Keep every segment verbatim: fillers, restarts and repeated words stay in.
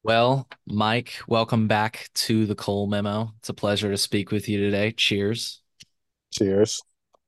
Well, Mike, welcome back to the Cole Memo. It's a pleasure to speak with you today. Cheers. Cheers.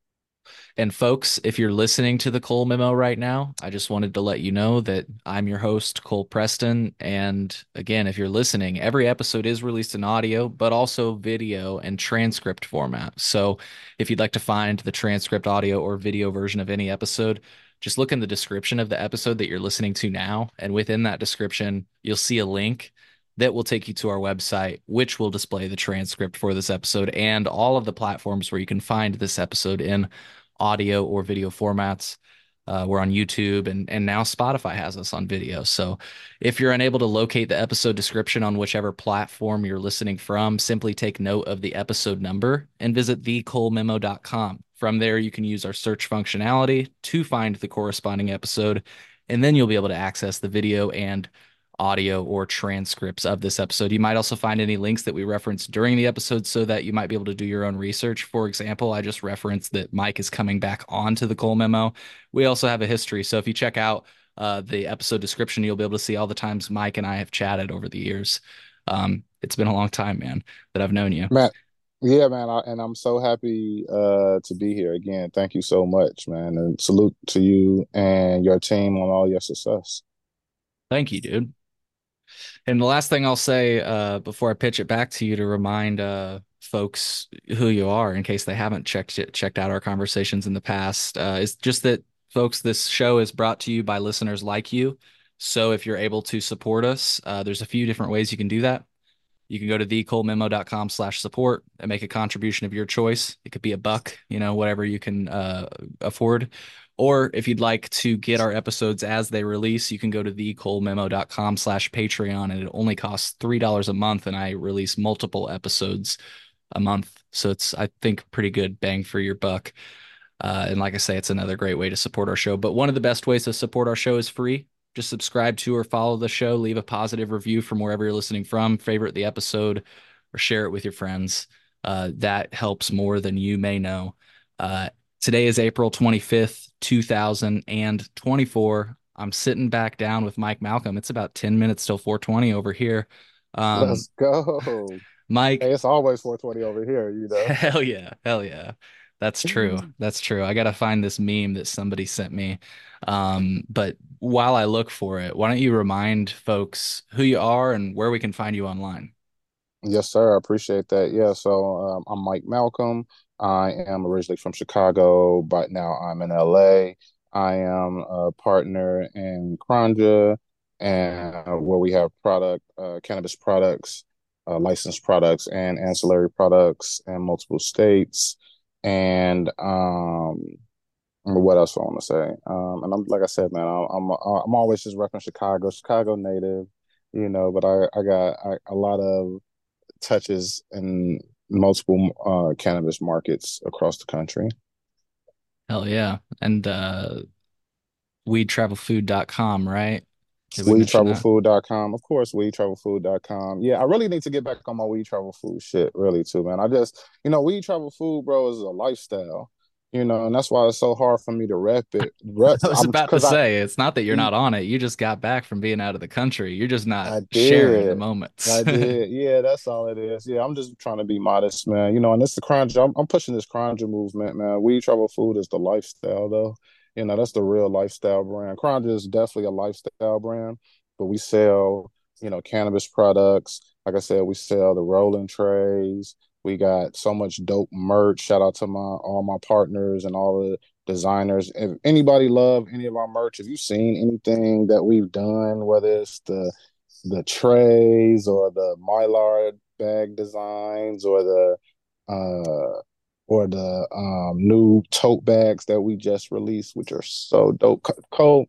And folks, if you're listening to the Cole Memo right now, I just wanted to let you know that I'm your host, Cole Preston. And again, if you're listening, every episode is released in audio, but also video and transcript format. So if you'd like to find the transcript, audio, or video version of any episode, just look in the description of the episode that you're listening to now. And within that description, you'll see a link that will take you to our website, which will display the transcript for this episode and all of the platforms where you can find this episode in audio or video formats. Uh, we're on YouTube and and now Spotify has us on video. So if you're unable to locate the episode description on whichever platform you're listening from, simply take note of the episode number and visit the cole memo dot com. From there, you can use our search functionality to find the corresponding episode, and then you'll be able to access the video and audio or transcripts of this episode. You might also find any links that we referenced during the episode so that you might be able to do your own research. For example, I just referenced that Mike is coming back onto the Cole Memo. We also have a history. So if you check out uh, the episode description, you'll be able to see all the times Mike and I have chatted over the years. Um, it's been a long time, man, that I've known you. Man, yeah, man, I, and I'm so happy uh to be here again. Thank you so much, man. And salute to you and your team on all your success. Thank you, dude. And the last thing I'll say uh, before I pitch it back to you to remind uh, folks who you are in case they haven't checked it, checked out our conversations in the past uh, is just that, folks, this show is brought to you by listeners like you. So if you're able to support us, uh, there's a few different ways you can do that. You can go to the cole memo dot com slash support and make a contribution of your choice. It could be a buck, you know, whatever you can uh, afford. Or if you'd like to get our episodes as they release, you can go to the cole memo dot com slash Patreon, and it only costs three dollars a month. And I release multiple episodes a month. So it's, I think, pretty good bang for your buck. Uh, and like I say, it's another great way to support our show. But one of the best ways to support our show is free. Just subscribe to or follow the show, leave a positive review from wherever you're listening from, favorite the episode, or share it with your friends. Uh, that helps more than you may know. Uh, today is April twenty-fifth, two thousand twenty-four. I'm sitting back down with Mike Malcolm. It's about ten minutes till four twenty over here. Um, Let's go. Mike, Hey, it's always four twenty over here, you know. hell yeah. Hell yeah. That's true. That's true. I gotta find this meme that somebody sent me. Um, but while I look for it, why don't you remind folks who you are and where we can find you online? Yes, sir. I appreciate that. Yeah, so um, I'm Mike Malcolm. I am originally from Chicago, but now I'm in L A. I am a partner in Kranja, and uh, where we have product, uh, cannabis products, uh, licensed products, and ancillary products in multiple states. And um, what else I want to say? Um, and I'm like I said, man, I, I'm I'm always just repping Chicago, Chicago native, you know. But I I got I, a lot of touches in multiple uh, cannabis markets across the country. Hell yeah. And uh weed travel food dot com, right? Did we weed mention travel that? food dot com, of course, weed travel food dot com. Yeah, I really need to get back on my Weed Travel Food shit, really, too, man. I just, you know, Weed Travel Food, bro, is a lifestyle, you know, and that's why it's so hard for me to rep it. Rep, I was I'm about to because I, say it's not that you're not on it. You just got back from being out of the country. You're just not I sharing the did. moments. I did. Yeah, that's all it is. Yeah, I'm just trying to be modest, man. You know, and it's the crunch. I'm, I'm pushing this crunch movement, man. We Travel Food is the lifestyle, though. You know, that's the real lifestyle brand. Crunch is definitely a lifestyle brand, but we sell, you know, cannabis products. Like I said, we sell the rolling trays. We got so much dope merch. Shout out to my all my partners and all the designers. If anybody love any of our merch, if you've seen anything that we've done, whether it's the the trays or the mylar bag designs or the uh or the um new tote bags that we just released, which are so dope. Cole,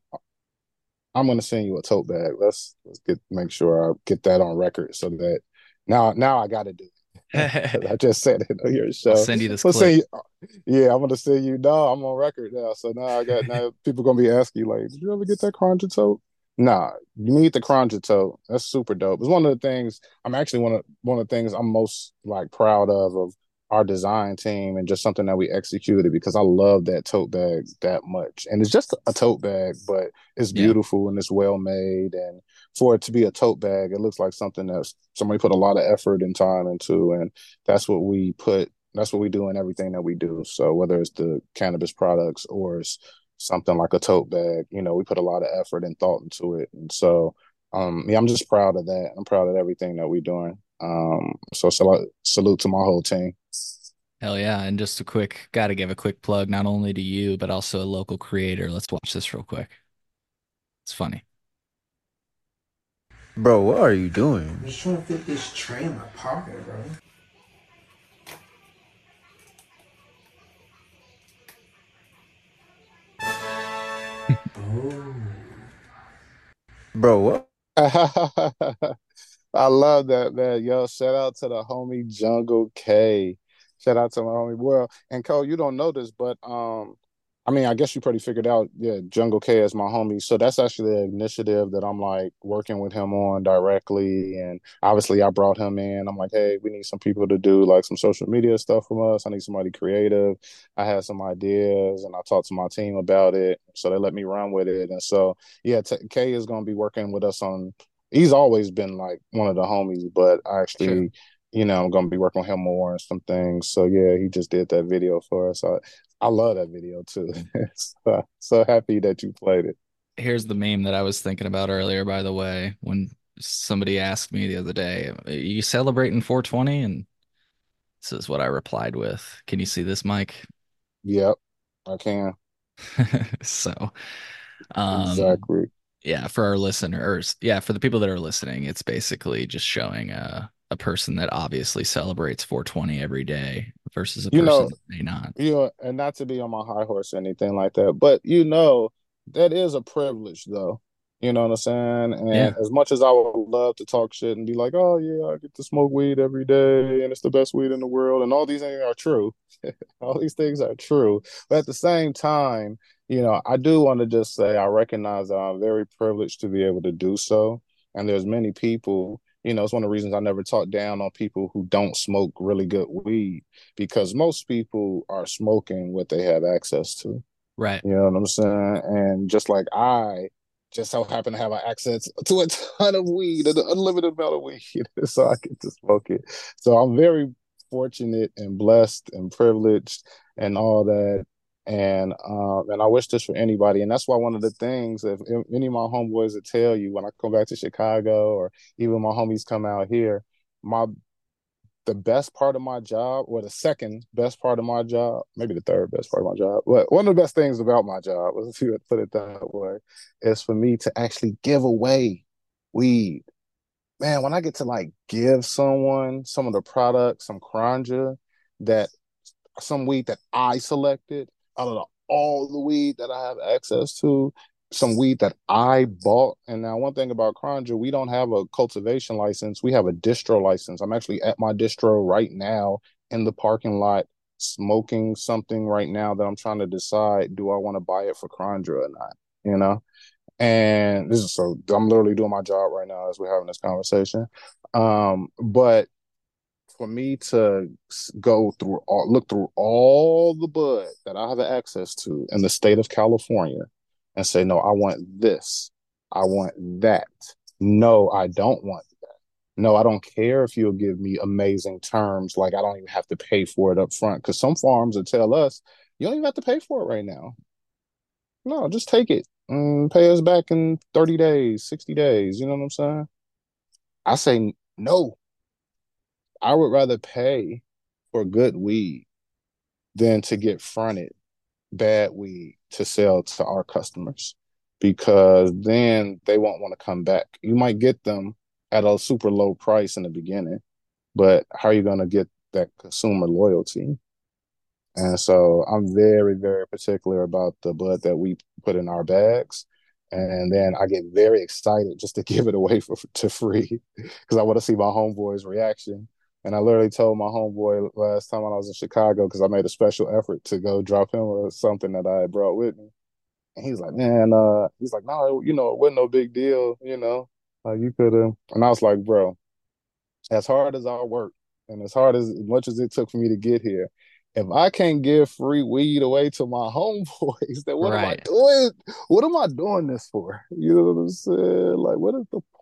I'm gonna send you a tote bag. Let's let's get make sure I get that on record so that now now I gotta do it. Because I just said it on your I'll show. send you this Let's clip. say yeah, I'm gonna send you no, I'm on record now. So now I got now people gonna be asking you like, did you ever get that Contra tote? Nah, you need the Contra tote. That's super dope. It's one of the things I'm actually one of one of the things I'm most like proud of of our design team and just something that we executed because I love that tote bag that much. And it's just a tote bag, but it's Yeah. beautiful and it's well made. And for it to be a tote bag, it looks like something that somebody put a lot of effort and time into, and that's what we put. That's what we do in everything that we do. So whether it's the cannabis products or it's something like a tote bag, you know, we put a lot of effort and thought into it. And so, um, yeah, I'm just proud of that. I'm proud of everything that we're doing. Um, so salute, salute to my whole team. Hell yeah. And just a quick, got to give a quick plug, not only to you, but also a local creator. Let's watch this real quick. It's funny. Bro, what are you doing? I'm just trying to fit this tray in my pocket, bro. Oh. Bro, what? I love that, man. Yo, shout out to the homie Jungle K. Shout out to my homie. Well, and Cole, you don't know this, but um, I mean, I guess you pretty figured out, yeah, Jungle K is my homie. So that's actually an initiative that I'm like working with him on directly. And obviously I brought him in. I'm like, hey, we need some people to do like some social media stuff from us. I need somebody creative. I had some ideas and I talked to my team about it. So they let me run with it. And so yeah, t- K is gonna be working with us on he's always been like one of the homies, but I Sure. actually, you know, I'm gonna be working with him more and some things. So yeah, he just did that video for us. I, I love that video too. so, so happy that you played it. Here's the meme that I was thinking about earlier, by the way, when somebody asked me the other day, "Are you celebrating four twenty?" And this is what I replied with. Can you see this, Mike? Yep, I can. So, um, Exactly. yeah, for our listeners, yeah, for the people that are listening, it's basically just showing a a person that obviously celebrates four twenty every day versus a You person know, that may not. you know, and not to be on my high horse or anything like that, but you know, that is a privilege though. You know what I'm saying? Yeah, And as much as I would love to talk shit and be like, oh yeah, I get to smoke weed every day and it's the best weed in the world, and all these things are true. All these things are true. But at the same time, you know, I do want to just say I recognize that I'm very privileged to be able to do so. And there's many people, you know, it's one of the reasons I never talk down on people who don't smoke really good weed because most people are smoking what they have access to. right. You know what I'm saying? And just like I just so happen to have access to a ton of weed, an unlimited amount of weed, so I get to smoke it. So I'm very fortunate and blessed and privileged and all that. And um, and I wish this for anybody. And that's why one of the things, if, if any of my homeboys would tell you when I come back to Chicago or even my homies come out here, my the best part of my job, or the second best part of my job, maybe the third best part of my job, but one of the best things about my job, if you would put it that way, is for me to actually give away weed. Man, when I get to like give someone some of the products, some Kranja, that some weed that I selected out of the, all the weed that I have access to, some weed that I bought. And now, one thing about Kranja, we don't have a cultivation license. We have a distro license. I'm actually at my distro right now in the parking lot smoking something right now that I'm trying to decide, do I want to buy it for Kranja or not? You know? And this is so I'm literally doing my job right now as we're having this conversation. Um, but for me to go through all, look through all the bud that I have access to in the state of California and say, no, I want this. I want that. No, I don't want that. No, I don't care if you'll give me amazing terms. Like I don't even have to pay for it up front. Because some farms will tell us, you don't even have to pay for it right now. No, just take it and pay us back in thirty days, sixty days. You know what I'm saying? I say, no, I would rather pay for good weed than to get fronted bad weed to sell to our customers because then they won't want to come back. You might get them at a super low price in the beginning, but how are you going to get that consumer loyalty? And so I'm very, very particular about the bud that we put in our bags. And then I get very excited just to give it away for to free because I want to see my homeboy's reaction. And I literally told my homeboy last time when I was in Chicago because I made a special effort to go drop him something that I had brought with me. And he's like, man, uh, he's like, no, you know, it wasn't no big deal, you know, uh, you could have. And I was like, bro, as hard as I work and as hard as, as much as it took for me to get here, if I can't give free weed away to my homeboys, then what am I Right. doing? What am I doing this for? You know what I'm saying? Like, what is the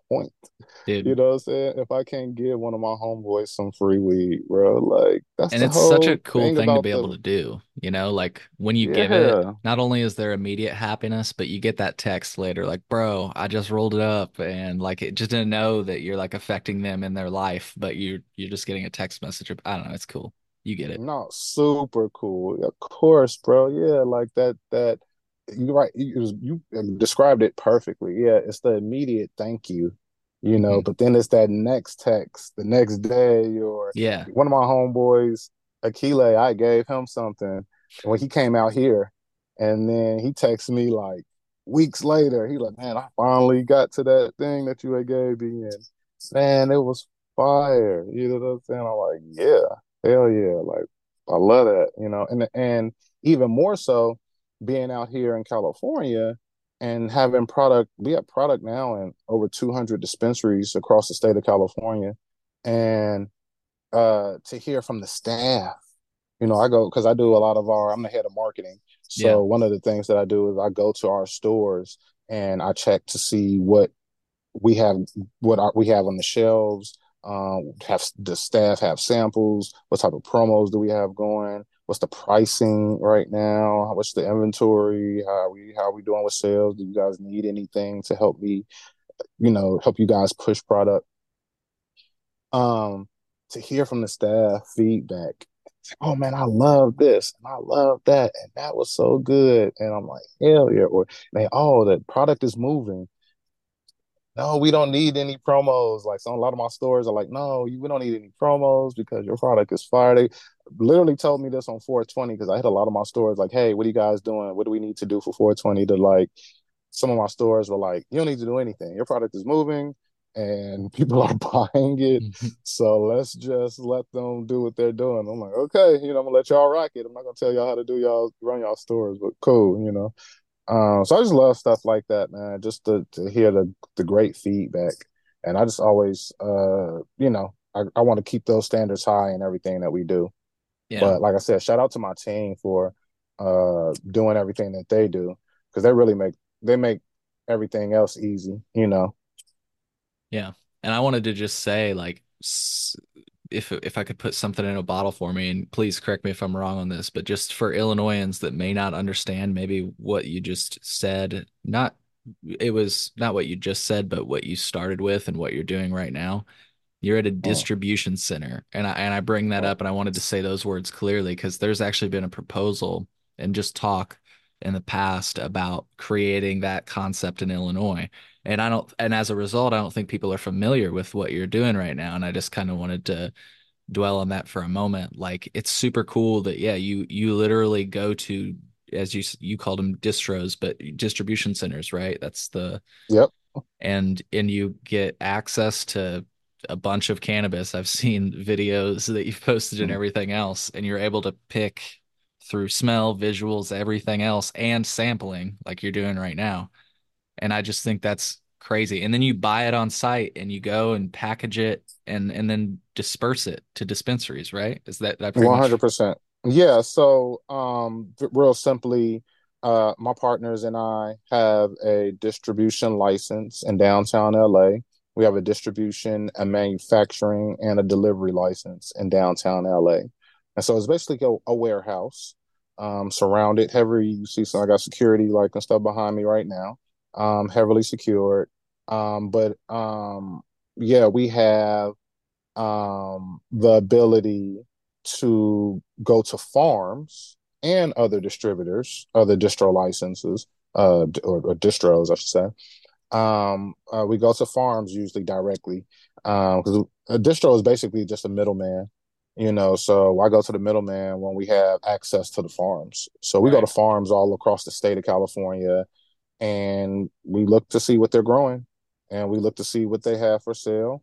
point? You dude. know what I'm saying? If I can't give one of my homeboys some free weed, bro, like that's And the it's such a whole cool thing thing to about be able the, to do, you know, like when you give it, yeah. not only is there immediate happiness, but you get that text later, like, bro, I just rolled it up, and like it just didn't know that you're like affecting them in their life, but you're you're just getting a text message. I don't know, it's cool. You get it. No, super cool. Of course, bro. Yeah, like that that you right you, you described it perfectly. Yeah, it's the immediate thank you, you know, Mhm. but then it's that next text the next day or Yeah. one of my homeboys, Akile, I gave him something when he came out here and then he texted me like weeks later. He like, man, I finally got to that thing that you had gave me and man, it was fire. You know what I'm saying? I'm like, yeah. Hell yeah, like I love that, you know, and and even more so being out here in California and having product, we have product now in over two hundred dispensaries across the state of California, and uh to hear from the staff, you know, I go because I do a lot of our, I'm the head of marketing, Yeah. so one of the things that I do is I go to our stores and I check to see what we have what our, we have on the shelves. Um, have the staff have samples? What type of promos do we have going? What's the pricing right now? What's the inventory? How are we how are we doing with sales? Do you guys need anything to help me? You know, help you guys push product. Um, to hear from the staff feedback. Oh man, I love this and I love that, and that was so good. And I'm like, hell yeah! Or they, oh, the product is moving. No, we don't need any promos. Like some a lot of my stores are like, no, you, we don't need any promos because your product is fire. They literally told me this on four twenty because I hit a lot of my stores like, hey, what are you guys doing? What do we need to do for four twenty to like some of my stores were like, you don't need to do anything. Your product is moving and people are buying it. So let's just let them do what they're doing. I'm like, okay, you know, I'm gonna let y'all rock it. I'm not gonna tell y'all how to do y'all run y'all stores, but cool, you know. Um, so I just love stuff like that, man. Just to, to hear the the great feedback, and I just always, uh, you know, I, I want to keep those standards high in everything that we do. Yeah. But like I said, shout out to my team for uh doing everything that they do because they really make they make everything else easy, you know. Yeah. And I wanted to just say, like, if if I could put something in a bottle for me, and please correct me if I'm wrong on this, but just for Illinoisans that may not understand maybe what you just said, not it was not what you just said, but what you started with and what you're doing right now. You're at a Mm, distribution center. And I and I bring that mm, up and I wanted to say those words clearly because there's actually been a proposal and just talk in the past about creating that concept in Illinois. And I don't and as a result, I don't think people are familiar with what you're doing right now. And I just kind of wanted to dwell on that for a moment. Like it's super cool that yeah, you you literally go to as you you called them distros, but distribution centers, right? That's the yep. and and you get access to a bunch of cannabis. I've seen videos that you've posted and Mm. everything else, and you're able to pick through smell, visuals, everything else, and sampling like you're doing right now. And I just think that's crazy. And then you buy it on site and you go and package it and and then disperse it to dispensaries, right? Is that that pretty much? one hundred percent. Yeah, so um real simply, uh my partners and I have a distribution license in downtown L A. We have a distribution, a manufacturing, and a delivery license in downtown L A. And so it's basically a, a warehouse um surrounded heavily. You see, so I got security like and stuff behind me right now. Um heavily secured. Um but um yeah, we have um, the ability to go to farms and other distributors, other distro licenses, uh, or, or distros, I should say. Um, uh, we go to farms usually directly because um, a distro is basically just a middleman, you know. So I go to the middleman when we have access to the farms. So we go to Right. farms all across the state of California, and we look to see what they're growing, and we look to see what they have for sale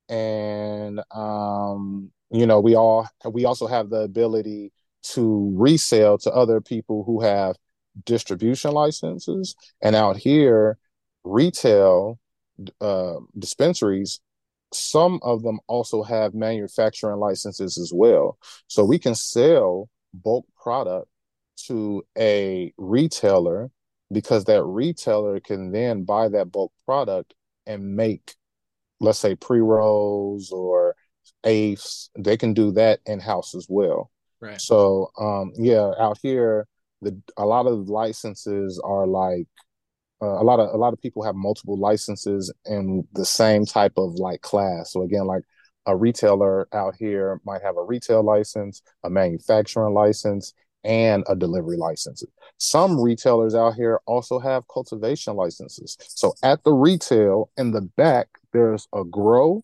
and um, you know we all we also have the ability to resell to other people who have distribution licenses and out here retail uh, dispensaries, some of them also have manufacturing licenses as well, so we can sell bulk product to a retailer because that retailer can then buy that bulk product and make let's say pre-rolls or eighths, they can do that in-house as well. Right. So um, yeah, out here, the a lot of licenses are like uh, a lot of a lot of people have multiple licenses in the same type of like class. So again, like a retailer out here might have a retail license, a manufacturing license, and a delivery license. Some retailers out here also have cultivation licenses. So at the retail in the back, there's a grow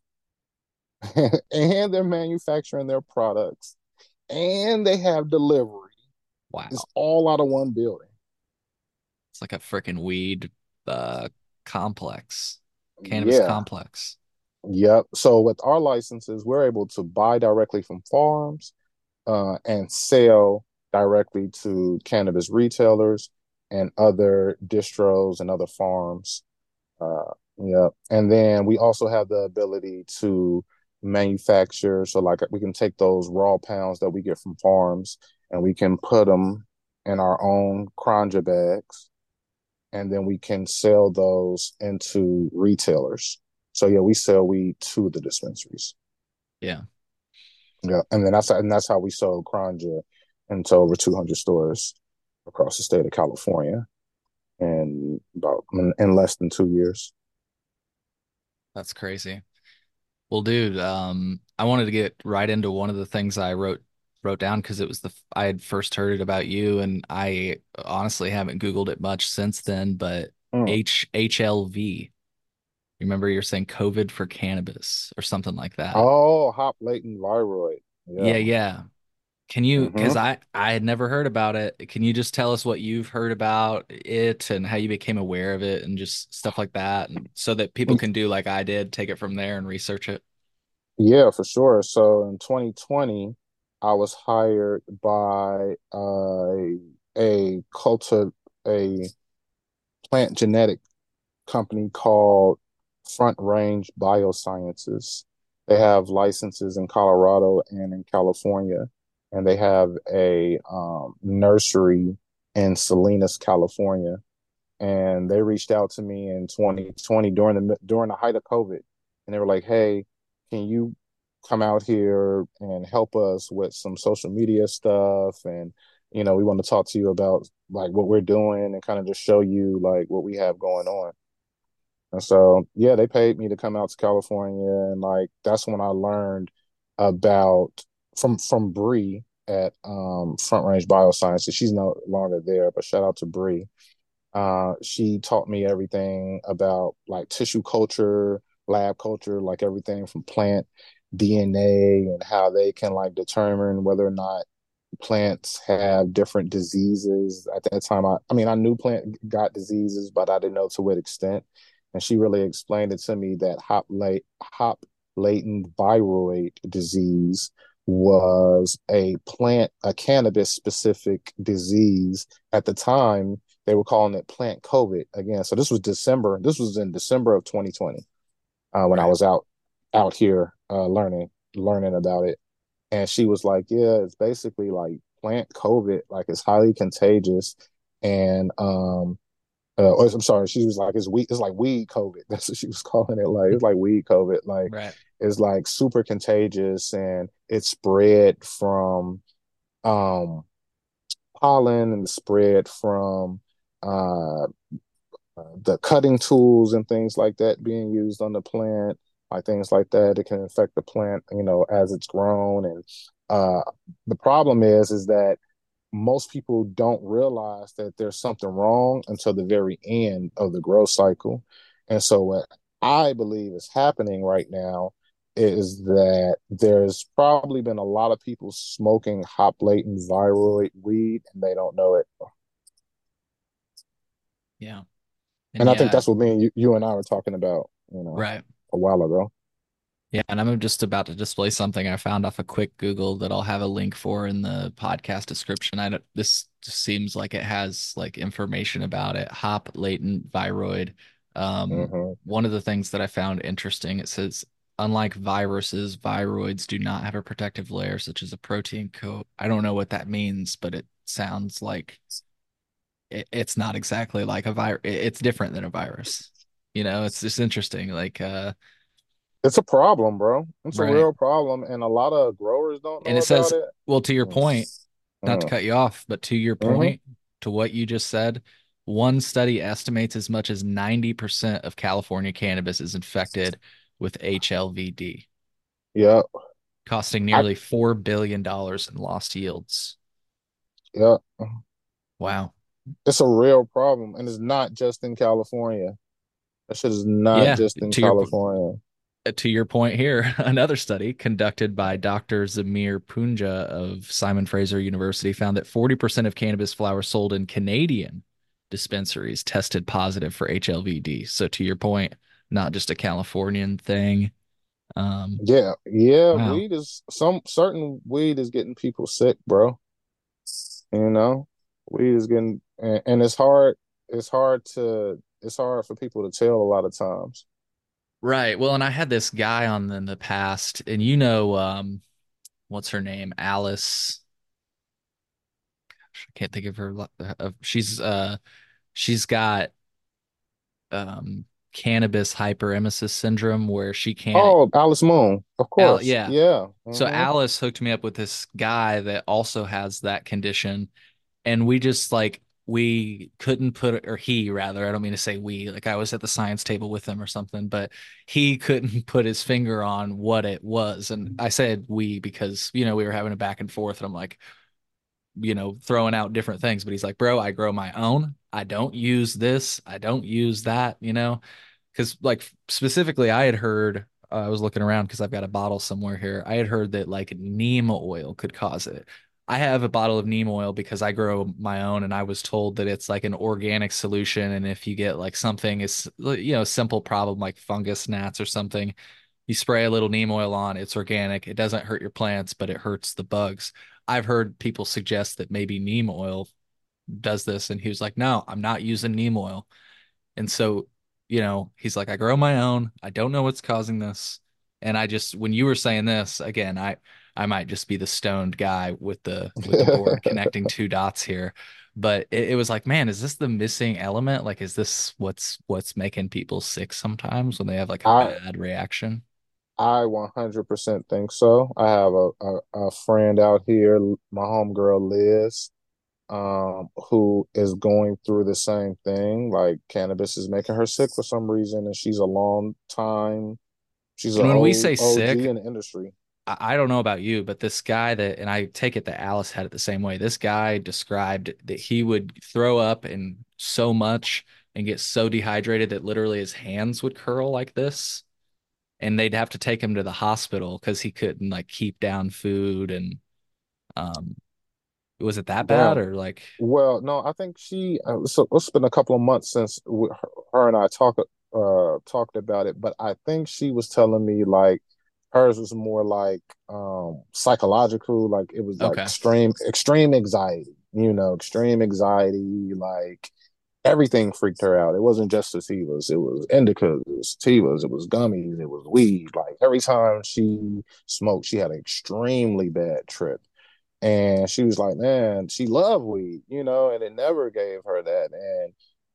and they're manufacturing their products and they have delivery. It's Wow. all out of one building. It's like a freaking weed uh complex, cannabis Yeah. complex. Yep. So with our licenses, we're able to buy directly from farms uh, and sell directly to cannabis retailers and other distros and other farms. Uh, yep. And then we also have the ability to manufacture. So like we can take those raw pounds that we get from farms and we can put them in our own Kranja bags and then we can sell those into retailers. So yeah, we sell weed to the dispensaries. Yeah. Yeah, and then that's and that's how we sold Kranja into over two hundred stores across the state of California in about in, in less than two years. That's crazy. Well, dude, um, I wanted to get right into one of the things I wrote wrote down because it was the I had first heard it about you, and I honestly haven't Googled it much since then. But Mm. H HLV, remember you're saying COVID for cannabis or something like that? Oh, hop latent viroid. Yeah, Yeah. yeah. Can you, hmm because I I had never heard about it. Can you just tell us what you've heard about it and how you became aware of it and just stuff like that, and so that people can do like I did, take it from there and research it? Yeah, for sure. So in twenty twenty, I was hired by uh, a culture a plant genetic company called Front Range Biosciences. They have licenses in Colorado and in California, and they have a um, nursery in Salinas, California. And they reached out to me in twenty twenty during the during the height of COVID, and they were like, "Hey, can you come out here and help us with some social media stuff? And you know, we want to talk to you about like what we're doing and kind of just show you like what we have going on." And so, yeah, they paid me to come out to California, and like that's when I learned about from from Bree at um, Front Range Biosciences. She's no longer there, but shout out to Bree. Uh, she taught me everything about like tissue culture, lab culture, like everything from plant D N A and how they can like determine whether or not plants have different diseases. At that time, I, I mean, I knew plant got diseases, but I didn't know to what extent. And she really explained it to me that hop late hop latent viroid disease was a plant, a cannabis specific disease. At the time, they were calling it plant COVID again. So this was December. This was in December of twenty twenty uh, when I Right. was out out here uh, learning learning about it. And she was like, yeah, it's basically like plant COVID, like it's highly contagious. And um uh, or, I'm sorry, she was like, it's weed, it's like weed COVID. That's what she was calling it. Like it's like weed COVID. Like Right. it's like super contagious and it spread from um pollen and spread from uh the cutting tools and things like that being used on the plant, like things like that. It can affect the plant, you know, as it's grown. And uh, the problem is, is that most people don't realize that there's something wrong until the very end of the growth cycle. And so, what I believe is happening right now is that there's probably been a lot of people smoking hop latent viroid weed and they don't know it. Yeah. And And I think yeah, that's what me and you, you and I were talking about, you know, right. a while ago. Yeah, and I'm just about to display something I found off a quick Google that I'll have a link for in the podcast description. I don't, this just seems like it has like information about it. Hop latent viroid. Um, hmm one of the things that I found interesting, it says, unlike viruses, viroids do not have a protective layer such as a protein coat. I don't know what that means, but it sounds like it, it's not exactly like a virus. It's different than a virus. You know, it's just interesting. Like, uh, It's a problem, bro. It's a Right. real problem, and a lot of growers don't And know it says, about it. well, to your Mm, point, not to mm, cut you off, but to your mhm. point, to what you just said, one study estimates as much as ninety percent of California cannabis is infected with H L V D, Yeah, costing I nearly four billion dollars in lost yields. yeah. Wow. It's a real problem, and it's not just in California. That shit is not Yeah, just in to your California. to your point here, another study conducted by Doctor Zamir Punja of Simon Fraser University found that forty percent of cannabis flower sold in Canadian dispensaries tested positive for H L V D. So to your point, not just a Californian thing. Um, Yeah, yeah. wow. Weed is some certain weed is getting people sick, bro. You know, weed is getting, and, and it's hard. It's hard to. It's hard for people to tell a lot of times. Right. Well, and I had this guy on in the past, and you know, um, what's her name? Alice. I can't think of her. Uh, she's uh, she's got um cannabis hyperemesis syndrome where she can't. Oh, Alice Moon, of Al, course. yeah. Yeah. So Hmm. Alice hooked me up with this guy that also has that condition, and we just like we couldn't put or he rather, I don't mean to say we, like I was at the science table with him or something, but he couldn't put his finger on what it was. And I said we because, you know, we were having a back and forth, and I'm like, you know, throwing out different things, but he's like, bro, I grow my own. I don't use this. I don't use that, you know, because like specifically, I had heard, uh, I was looking around because I've got a bottle somewhere here. I had heard that like neem oil could cause it. I have a bottle of neem oil because I grow my own, and I was told that it's like an organic solution. And if you get like something is, you know, a simple problem like fungus gnats or something, you spray a little neem oil on, it's organic. It doesn't hurt your plants, but it hurts the bugs. I've heard people suggest that maybe neem oil does this. And he was like, no, I'm not using neem oil. And so, you know, he's like, I grow my own. I don't know what's causing this. And I just, when you were saying this again, I, I might just be the stoned guy with the, with the board connecting two dots here. But it, it was like, man, is this the missing element? Like, is this what's, what's making people sick sometimes when they have like a I bad reaction? I one hundred percent think so. I have a, a, a friend out here, my homegirl Liz, um, who is going through the same thing. Like cannabis is making her sick for some reason, and she's a long time. She's an And when we old say O G sick, in the industry. I I don't know about you, but this guy that, and I take it that Alice had it the same way. This guy described that he would throw up and so much and get so dehydrated that literally his hands would curl like this, and they'd have to take him to the hospital because he couldn't like keep down food. And um, was it that bad Damn. or like, Well, no, I think she. Uh, so it's been a couple of months since we, her, her and I talked uh talked about it, but I think she was telling me like hers was more like um psychological, like it was like okay, extreme extreme anxiety, you know, extreme anxiety, like everything freaked her out. It wasn't just sativas, it was indicas, it was sativas, it was gummies, it was weed. Like every time she smoked, she had an extremely bad trip. And she was like, man, she loved weed, you know, and it never gave her that. And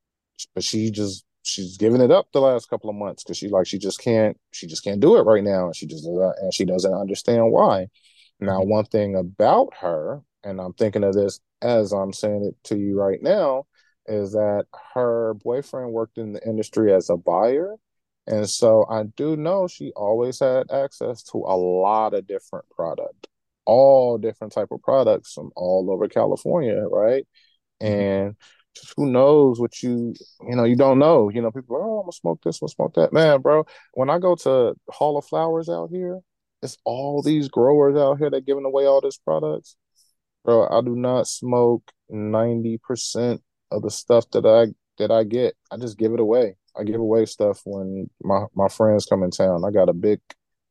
but she just she's giving it up the last couple of months because she like she just can't she just can't do it right now. And she just doesn't and she doesn't understand why. Now, mhm. one thing about her, and I'm thinking of this as I'm saying it to you right now, is that her boyfriend worked in the industry as a buyer. And so I do know she always had access to a lot of different product, all different type of products from all over California, right? Mhm. And just who knows what you, you know, you don't know. You know, people are, oh, I'm gonna smoke this, I'm gonna smoke that. Man, bro, when I go to Hall of Flowers out here, it's all these growers out here that giving away all these products. Bro, I do not smoke ninety percent of the stuff that I that I get. I just give it away. I give away stuff when my, my friends come in town. I got a big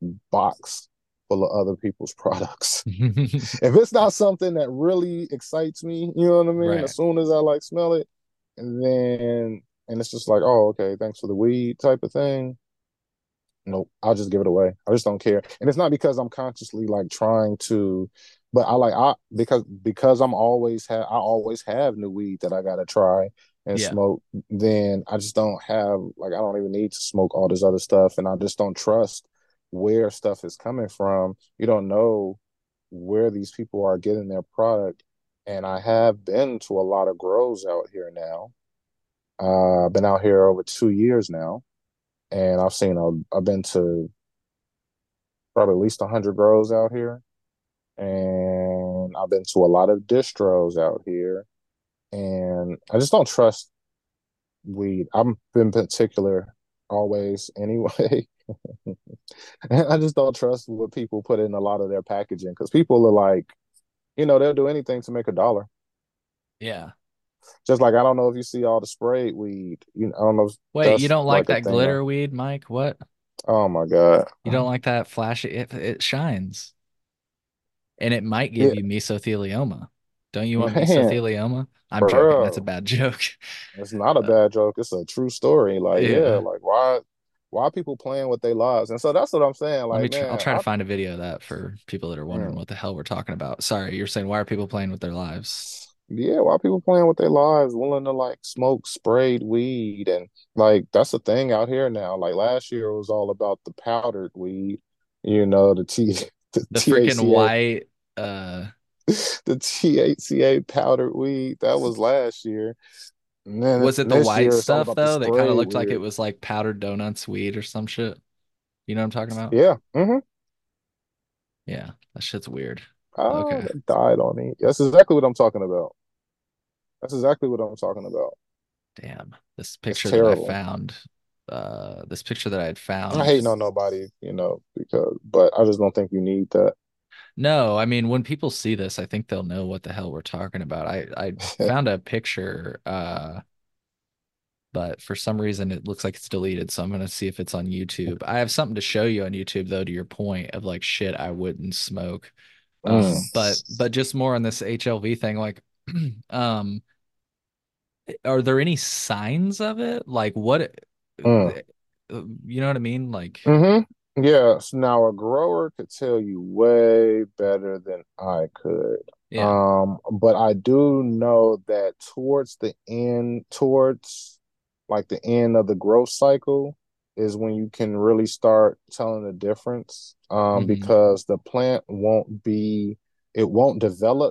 box full of other people's products. If it's not something that really excites me, you know what I mean? Right. As soon as I like smell it, and then and it's just like, oh, okay, thanks for the weed type of thing. Nope, I'll just give it away. I just don't care. And it's not because I'm consciously like trying to, but I like I because because I'm always have I always have new weed that I gotta try and Yeah. smoke, then I just don't have like I don't even need to smoke all this other stuff and I just don't trust. where stuff is coming from. You don't know where these people are getting their product. And I have been to a lot of grows out here now. Uh, I've been out here over two years now, and I've seen a, I've been to probably at least a hundred grows out here, and I've been to a lot of distros out here, and I just don't trust weed. I'm been particular always anyway. And I just don't trust what people put in a lot of their packaging because people are like, you know, they'll do anything to make a dollar. Yeah. Just like I don't know if you see all the sprayed weed. You, I don't know if Wait, you that's don't like like a that thing. glitter weed, Mike? What? Oh my God. You don't like that flashy? It, it shines, and it might give Yeah, you mesothelioma. Don't you want man, mesothelioma? I'm joking. That's a bro. bad joke. It's not a Uh, bad joke. It's a true story. Like, yeah, yeah. like why why are people playing with their lives? And so that's what I'm saying. Let me Like, try. I'll man, try to I find a video of that for people that are wondering mm, what the hell we're talking about. Sorry, you're saying why are people playing with their lives? yeah, why are people playing with their lives, willing to like smoke sprayed weed and like that's the thing out here now. Like last year it was all about the powdered weed, you know, the T the The freaking T H C A white, uh, the T H C A powdered weed. That was last year. And then was it the this white year it's all stuff about the though that kind of sprayed looked like it weed. was like powdered donuts weed or some shit? You know what I'm talking about? Yeah. hmm Yeah, that shit's weird. Oh, Okay. they died on me. That's exactly what I'm talking about. That's exactly what I'm talking about. Damn. This It's picture that I terrible. found, uh, this picture that I had I found. hate on nobody, you know, because but I just don't think you need that. No, I mean, when people see this, I think they'll know what the hell we're talking about. I I found a picture, uh, but for some reason it looks like it's deleted, so I'm gonna see if it's on YouTube. I have something to show you on YouTube though, to your point of like shit I wouldn't smoke. Mm, Um, but but just more on this H L V thing, like, um, are there any signs of it? Like what, uh, mm. you know what I mean? Like, Mm-hmm. Yes. Now a grower could tell you way better than I could. yeah. Um, but I do know that towards the end, towards like the end of the growth cycle is when you can really start telling the difference. Um, Hmm. because the plant won't be, it won't develop,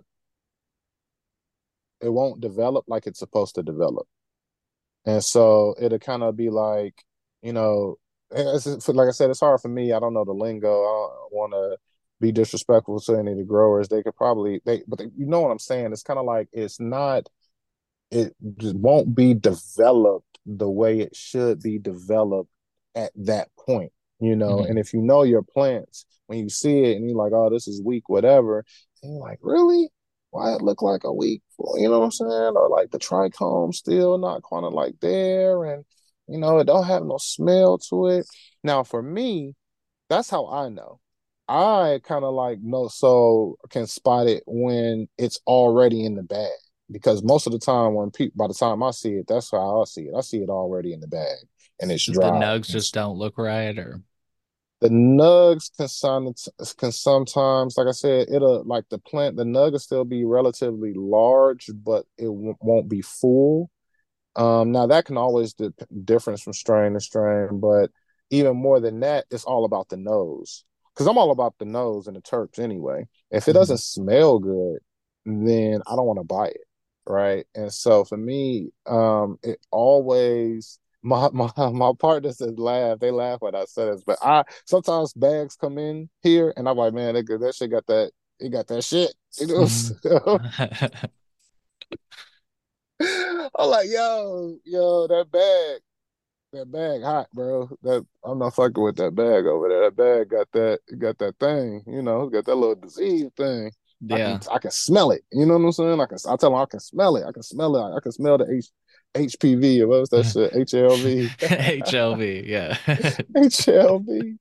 it won't develop like it's supposed to develop. And so it'll kind of be like, you know, it's, it's- like I said, it's hard for me. I don't know the lingo. I don't want to be disrespectful to any of the growers. They could probably they, but they, you know what I'm saying. It's kind of like it's not. It just won't be developed the way it should be developed at that point. You know, and Hmm. if you know your plants, when you see it and you're like, oh, this is weak, whatever, and you're like, really? Why it look like a weak, you know what I'm saying? Or like the trichome still not kind of like there, and you know, it don't have no smell to it. Now, for me, that's how I know. I kind of like know so can spot it when it's already in the bag because most of the time when people by the time I see it, that's how I see it. I see it already in the bag and it's The dry. nugs just It's, don't look right, or the nugs can some, can sometimes, like I said, it'll like the plant. The nug will still be relatively large, but it w- won't be full. Um, now that can always dip difference from strain to strain, but even more than that, it's all about the nose. Because I'm all about the nose and the terps anyway. If it Mhm. doesn't smell good, then I don't want to buy it, right? And so for me, um, it always my my my partners that laugh, they laugh when I say this, but I sometimes bags come in here and I'm like, man, that, that shit got that, it got that shit, you know. Mhm. So I'm like, yo, yo, that bag. That bag hot, bro. That I'm not fucking with that bag over there. That bag got that got that thing, you know, got that little disease thing. I can Yeah. I can smell it. You know what I'm saying? I can I tell them I can smell it. I can smell it. I can smell the H HPV or what was that shit? H L V. H L V, yeah. H L V.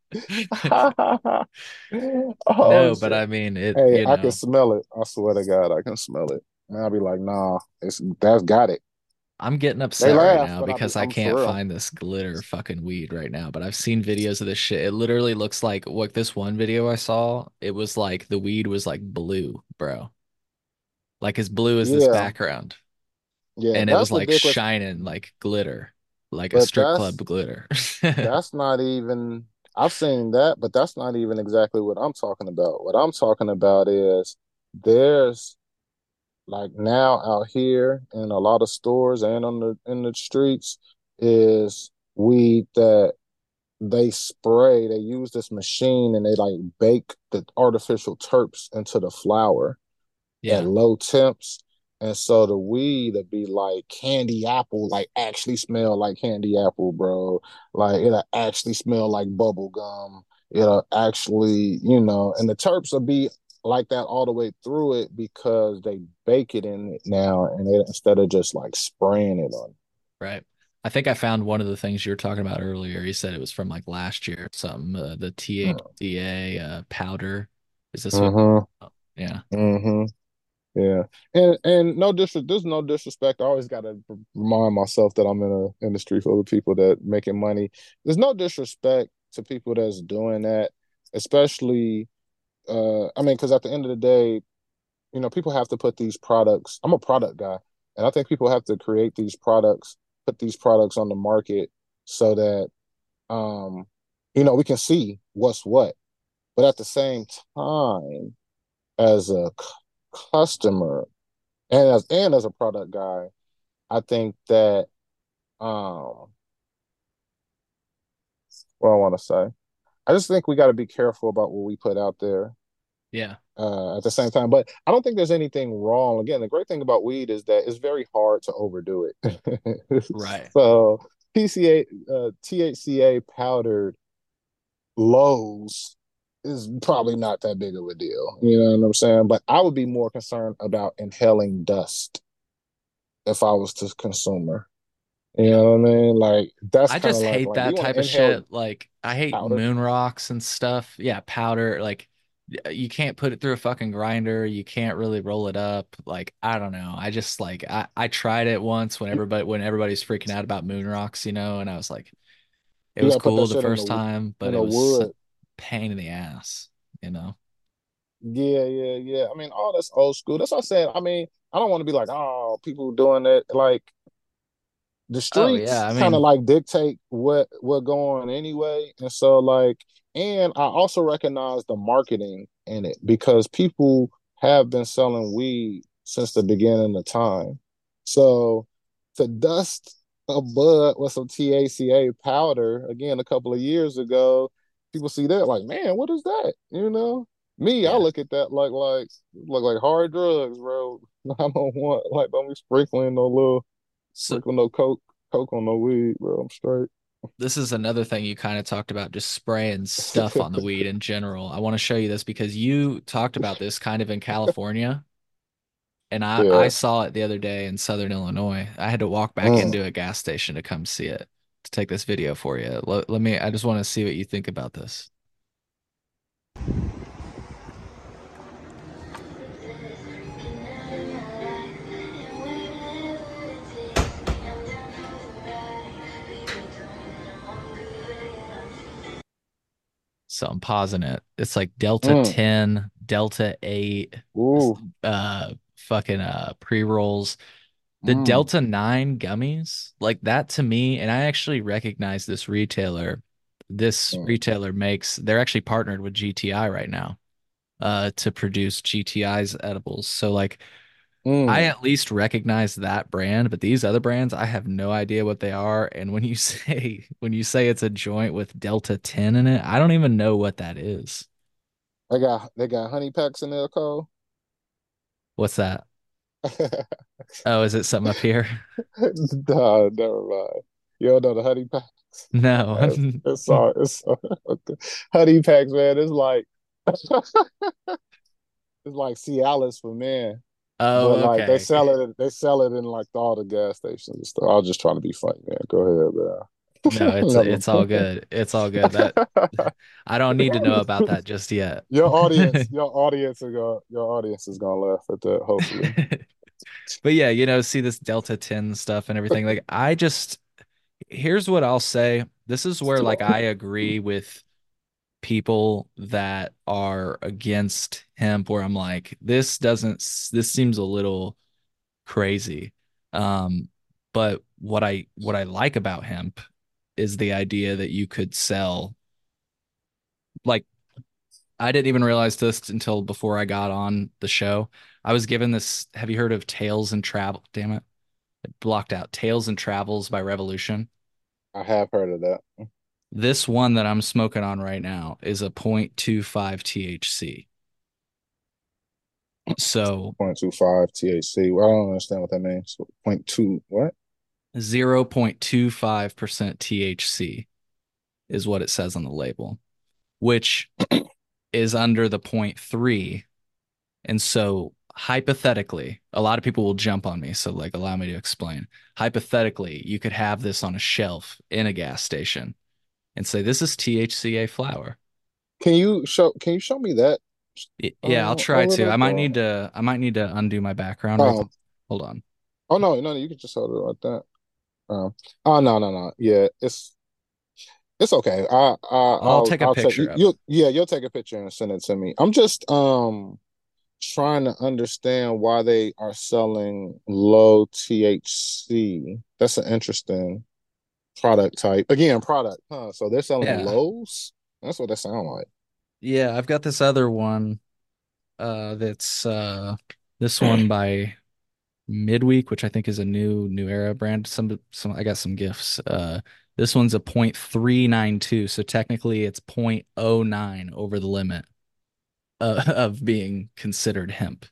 Oh No, but shit. I mean it, Hey, you I can know. smell it. I swear to God, I can smell it. And I'll be like, nah, it's that's got it. I'm getting They upset right laugh, now but I'll be because I I'm can't for real. find this glitter fucking weed right now, but I've seen videos of this shit. It literally looks like what this one video I saw, it was like the weed was like blue, bro. Like as blue as this Yeah. background. Yeah, And it was that's like ridiculous. shining like glitter, like a But strip club that's glitter. that's not even. I've seen that, but that's not even exactly what I'm talking about. What I'm talking about is there's like now out here in a lot of stores and on the in the streets is weed that they spray. They use this machine and they like bake the artificial terps into the flower at Yeah. low temps. And so the weed would be like candy apple, like actually smell like candy apple, bro. Like it'll actually smell like bubble gum. It'll actually, you know, and the terps will be like that all the way through it because they bake it in it now and they instead of just like spraying it on. Right. I think I found one of the things you were talking about earlier. You said it was from like last year or something. Uh, the T H C A uh, powder. Is this what? Mm-hmm. Oh, yeah. Mm-hmm. Yeah, and and no disres there's no disrespect. I always got to remind myself that I'm in an industry full of people that making money. There's no disrespect to people that's doing that, especially. Uh, I mean, because at the end of the day, you know, people have to put these products. I'm a product guy, and I think people have to create these products, put these products on the market so that um, you know, we can see what's what. But at the same time, as a c- customer and as and as a product guy, I think that um what I want to say. I just think we got to be careful about what we put out there Yeah. uh, at the same time. But I don't think there's anything wrong. Again, the great thing about weed is that it's very hard to overdo it. Right. So P C A, uh, T H C A powdered lows is probably not that big of a deal. You know what I'm saying? But I would be more concerned about inhaling dust if I was the consumer. You Yeah. know what I mean? Like that's I kind of just like hate like do that you want type to of inhale shit. Like, I hate powder? moon rocks and stuff. Yeah, powder. Like, y- you can't put it through a fucking grinder. You can't really roll it up. Like, I don't know. I just like I I tried it once when You, everybody when everybody's freaking out about moon rocks, you know, and I was like, it you was gotta put that cool the shit in first the time, but in it the was a wood. pain in the ass, you know. Yeah, yeah, yeah. I mean, all that's old school. That's what I said. I mean, I don't want to be like, oh, people doing it. Like the Oh yeah, streets I kind of mean, like dictate what what go on anyway. And so like, and I also recognize the marketing in it because people have been selling weed since the beginning of time. So to dust a bud with some T H C A powder again a couple of years ago, people see that like, man, what is that? You know? Me, I yeah. look at that like like like like hard drugs, bro. I don't want like don't be sprinkling no little So sprinkle no coke coke on no weed, bro. I'm straight. this is another thing you kind of talked about, just spraying stuff on the weed in general. I want to show you this because you talked about this kind of in California, and I I Yeah. saw it the other day in Southern Illinois. I had to walk back Mm. into a gas station to come see it, to take this video for you. Let, let me, I just want to see what you think about this. So I'm pausing it. It's like Delta Mm. ten, Delta eight, Ooh. uh, fucking uh pre-rolls. The Mm. Delta nine gummies, like that to me, and I actually recognize this retailer. This Mm. retailer makes, they're actually partnered with G T I right now, uh, to produce G T I's edibles. So like I Mm. at least recognize that brand, but these other brands, I have no idea what they are. And when you say when you say it's a joint with Delta ten in it, I don't even know what that is. They got they got honey packs in there, Cole. What's that? Oh, is it something up here? Nah, never mind. You don't know the honey packs. No. It's, it's all it's okay. Honey packs, man. It's like it's like Cialis for men. Oh, But like they okay. sell it they sell it in like all the gas stations and stuff. I was just trying to be funny, man. Go No, ahead, it's man. it's all good. It's all good. That I don't need to know Never. about that just yet. Your audience, your audience is gonna, your audience is gonna laugh at that. Hopefully. But yeah, you know, see this Delta ten stuff and everything. Like I just here's what I'll say. This is where like I agree with people that are against hemp where I'm like, this doesn't this seems a little crazy. Um, but what I what I like about hemp is the idea that you could sell like I didn't even realize this until before I got on the show. I was given this. Have you heard of Tales and Travel? Damn it. It blocked out. Tales and Travels by Revolution. I have heard of that. This one that I'm smoking on right now is a point two five T H C. So point two five T H C. Well, I don't understand what that means. zero point two what? zero point two five percent T H C is what it says on the label, which is under the point three. And so hypothetically, a lot of people will jump on me. So like allow me to explain. Hypothetically, you could have this on a shelf in a gas station and say, this is T H C A flower. Can you show can you show me that Yeah, I'll uh, a try to. I little might bit? need to I might need to undo my background real quick. Um Hold on. oh no, no, you can just hold it like that. Um oh no, no, no. Yeah, it's it's okay. I I I'll I'll take a I'll take picture you of it. you'll yeah, you'll take a picture and send it to me. I'm just um trying to understand why they are selling low T H C. That's an interesting product type. Again, product, huh? So they're selling Yeah. lows? That's what they sound like. Yeah, I've got this other one uh that's uh this one by Midweek, which I think is a new New Era brand. Some some I got some gifts. Uh this one's a point three nine two, so technically it's point oh nine over the limit uh, of being considered hemp.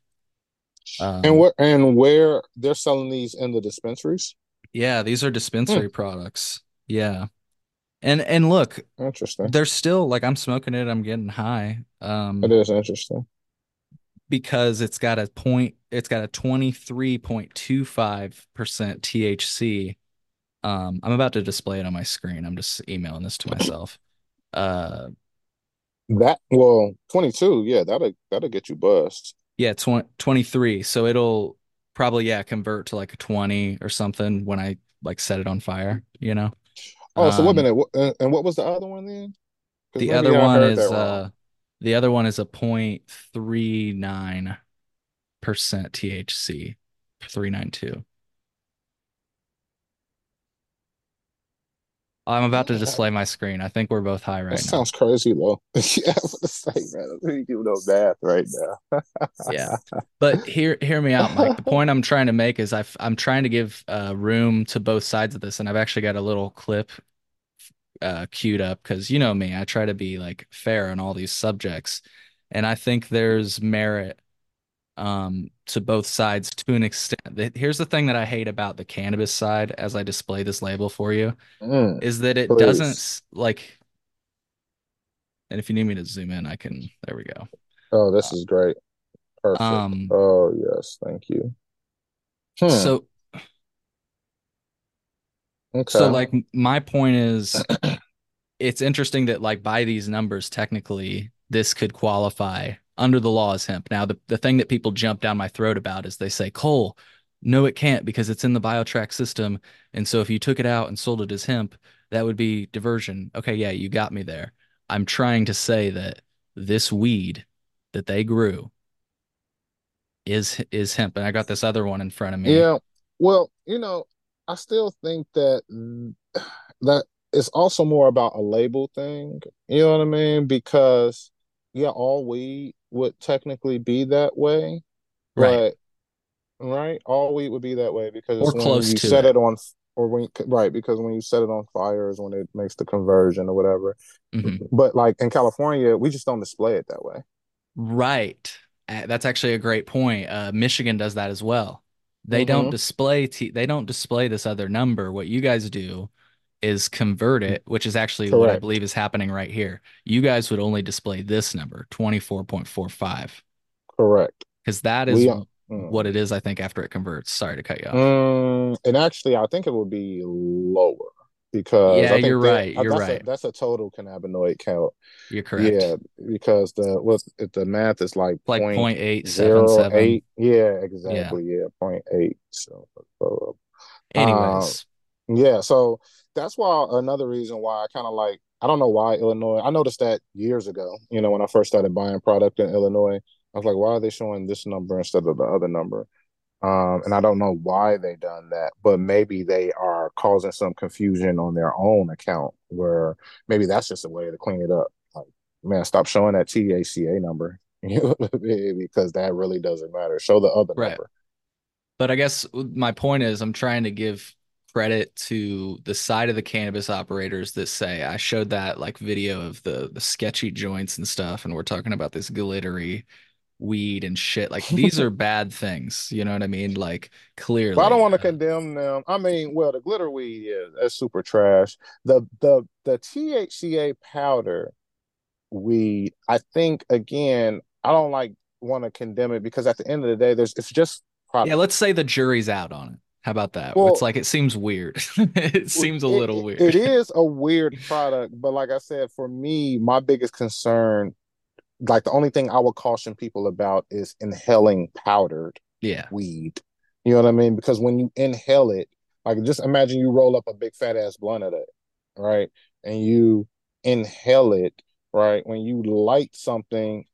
And Um where and where they're selling these in the dispensaries? yeah, these are Hmm, dispensary products. Yeah. And and look, interesting. they're still like I'm smoking it, I'm getting high. It Um is interesting. because it's got a point it's got a twenty-three point two five percent T H C. Um, I'm about to display it on my screen. I'm just emailing this to myself. Uh, That well, twenty-two, yeah, that'll that'll get you buzzed. yeah, twenty, twenty-three. So it'll probably, yeah, convert to like a twenty or something when I like set it on fire, you know? Oh, so wait a Um, minute. wh- And and what was the other one then? Because the other maybe I one heard that is wrong. uh the other one is a point three nine percent T H C, three ninety-two. I'm about to Man, that, display my screen. I think we're both high that right now. sounds crazy though. Yeah, I'm gonna say, man, I'm really doing no math right now. Yeah. But hear hear me out, Mike. The point I'm trying to make is I've, I'm trying to give uh, room to both sides of this, and I've actually got a little clip uh, queued up because you know me, I try to be like fair on all these subjects, and I think there's merit um, to both sides to an extent. The- Here's the thing that I hate about the cannabis side as I display this label for you Mm, is that it doesn't please. s- like, and if you need me to zoom in, I can. There we go. Oh, this is great. Perfect. Um, Oh, yes, thank you. Hmm. so so Okay. like my point is it's interesting that like by these numbers, technically this could qualify under the law as hemp. Now, the, the thing that people jump down my throat about is they say, Cole, no, it can't because it's in the BioTrack system. And so if you took it out and sold it as hemp, that would be diversion. Okay, yeah, you got me there. I'm trying to say that this weed that they grew is is hemp. And I got this other one in front of me. Yeah. Well, you know, I still think that that it's also more about a label thing. You know what I mean? Because yeah, all weed would technically be that way, Right. but right, all weed would be that way because Or it's when close you to set it. it on, or when right, because when you set it on fire is when it makes the conversion or whatever. Mhm. But like in California, we just don't display it that way. Right. Uh, That's actually a great point. Uh, Michigan does that as well. They don't Mm-hmm. display t they don't display this other number. What you guys do is convert it, which is actually what I Correct. believe is happening right here. You guys would only display this number, twenty-four point four five, Correct. because that is We what it mm, is, I think, after it converts. Sorry to cut you off. mm, and actually, I think it would be lower because Yeah, I you're think that right. uh, You're that's a right. that's a total cannabinoid count. You're Yeah, correct. because the what if the math is like Like point point eight seven zero seven. eight. Yeah, Yeah. exactly. Yeah, point eight. So, so um, Anyways. yeah. So that's why another reason why I kind of like I don't know why Illinois. I noticed that years ago. You know, when I first started buying product in Illinois, I was like, why are they showing this number instead of the other number? Um, and I don't know why they done that, but maybe they are causing some confusion on their own account where maybe that's just a way to clean it up. Like, man, stop showing that T H C A number. Because that really doesn't matter. Show the other Right. number. But I guess my point is I'm trying to give credit to the side of the cannabis operators that say I showed that like video of the the sketchy joints and stuff, and we're talking about this glittery weed and shit. Like these are bad things. You know what I mean? Like But I don't clearly. want to Uh, condemn them. I mean, well, the glitter weed is that's super trash. The the the T H C A powder weed, I think again, I don't like want to condemn it because at the end of the day, there's it's just yeah, product. let's say the jury's out on it. How about that? It's Well, like it seems weird. It seems a it, little it, it weird. is a weird product, but like I said, for me, my biggest concern, like the only thing I would caution people about is inhaling powdered Yeah. weed. You know what I mean? Because when you inhale it, like just imagine you roll up a big fat ass blunt of that, right? And you inhale it, right? When you light something,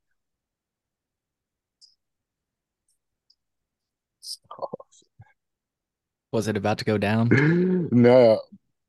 Was it about to go down? no.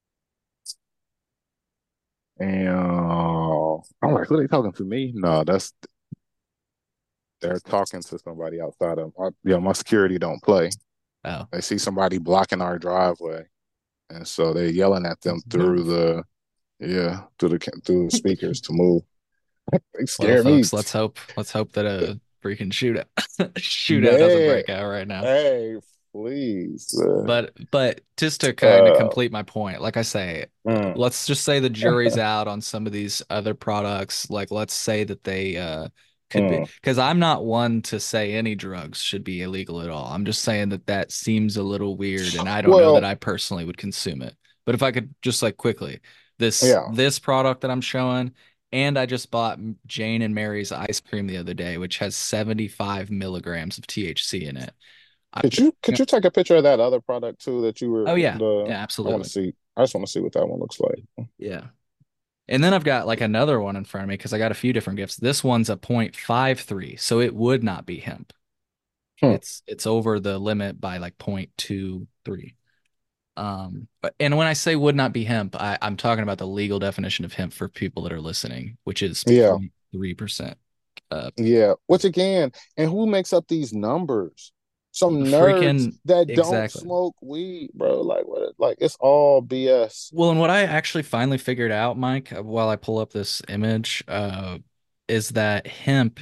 And I'm like, who are they talking to me? No, that's they're talking to somebody outside of my, yeah, my security don't play. Oh. They see somebody blocking our driveway, and so they're yelling at them through Move. the yeah through the through the speakers to move. They Well, scare me, folks, let's hope let's hope that a freaking shootout shootout doesn't man. break out right now. Hey, please. Uh, But but just to kind of uh, complete my point, like I say, uh, mm, let's just say the jury's out on some of these other products. Like let's say that they uh could be, mm. because I'm not one to say any drugs should be illegal at all. I'm just saying that that seems a little weird, and I don't know that Well, I personally would consume it. But if I could just like quickly, this yeah. this product that I'm showing, and I just bought Jane and Mary's ice cream the other day, which has seventy-five milligrams of T H C in it. I, Could you could you take a picture of that other product too that you were oh yeah, the? yeah, I want to absolutely. see. I just want to see what that one looks like. Yeah. And then I've got like another one in front of me because I got a few different gifts. This one's a point five three, so it would not be hemp. Hmm. It's it's over the limit by like point two three. Um, but- and when I say would not be hemp, I, I'm talking about the legal definition of hemp for people that are listening, which is Yeah, zero point three percent. Uh, yeah. Which again, and who makes up these numbers? Some nerds freaking that don't exactly. smoke weed, bro. Like what? Like it's all B S. Well, and what I actually finally figured out, Mike, uh, while I pull up this image, uh, is that hemp,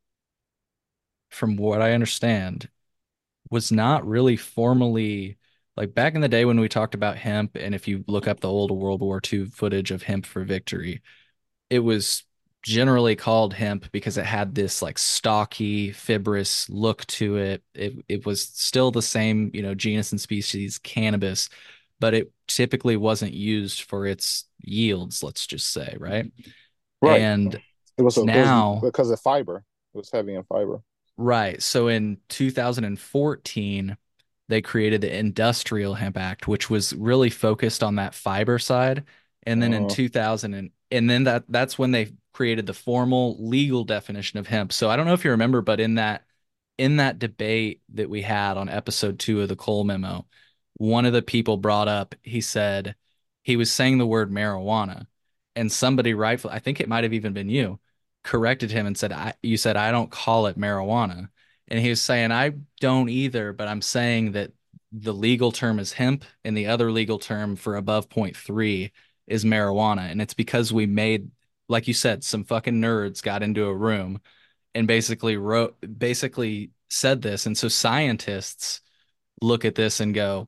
from what I understand, was not really formally like back in the day when we talked about hemp, and if you look up the old World War two footage of Hemp for Victory, it was generally called hemp because it had this like stocky, fibrous look to it. It it was still the same, you know, genus and species cannabis, but it typically wasn't used for its yields, let's just say, right? Right. And It was a, it was now, because of fiber. It was heavy in fiber. right. So in two thousand fourteen, they created the Industrial Hemp Act, which was really focused on that fiber side. And then in Uh, two thousand and, and then that that's when they created the formal legal definition of hemp. So I don't know if you remember, but in that in that debate that we had on episode two of the Cole memo, one of the people brought up, he said he was saying the word marijuana, and somebody rightfully, I think it might have even been you, corrected him and said, I, you said, I don't call it marijuana. And he was saying, I don't either, but I'm saying that the legal term is hemp and the other legal term for above point three is marijuana. And it's because we made, like you said, some fucking nerds got into a room and basically wrote, basically said this. And so scientists look at this and go,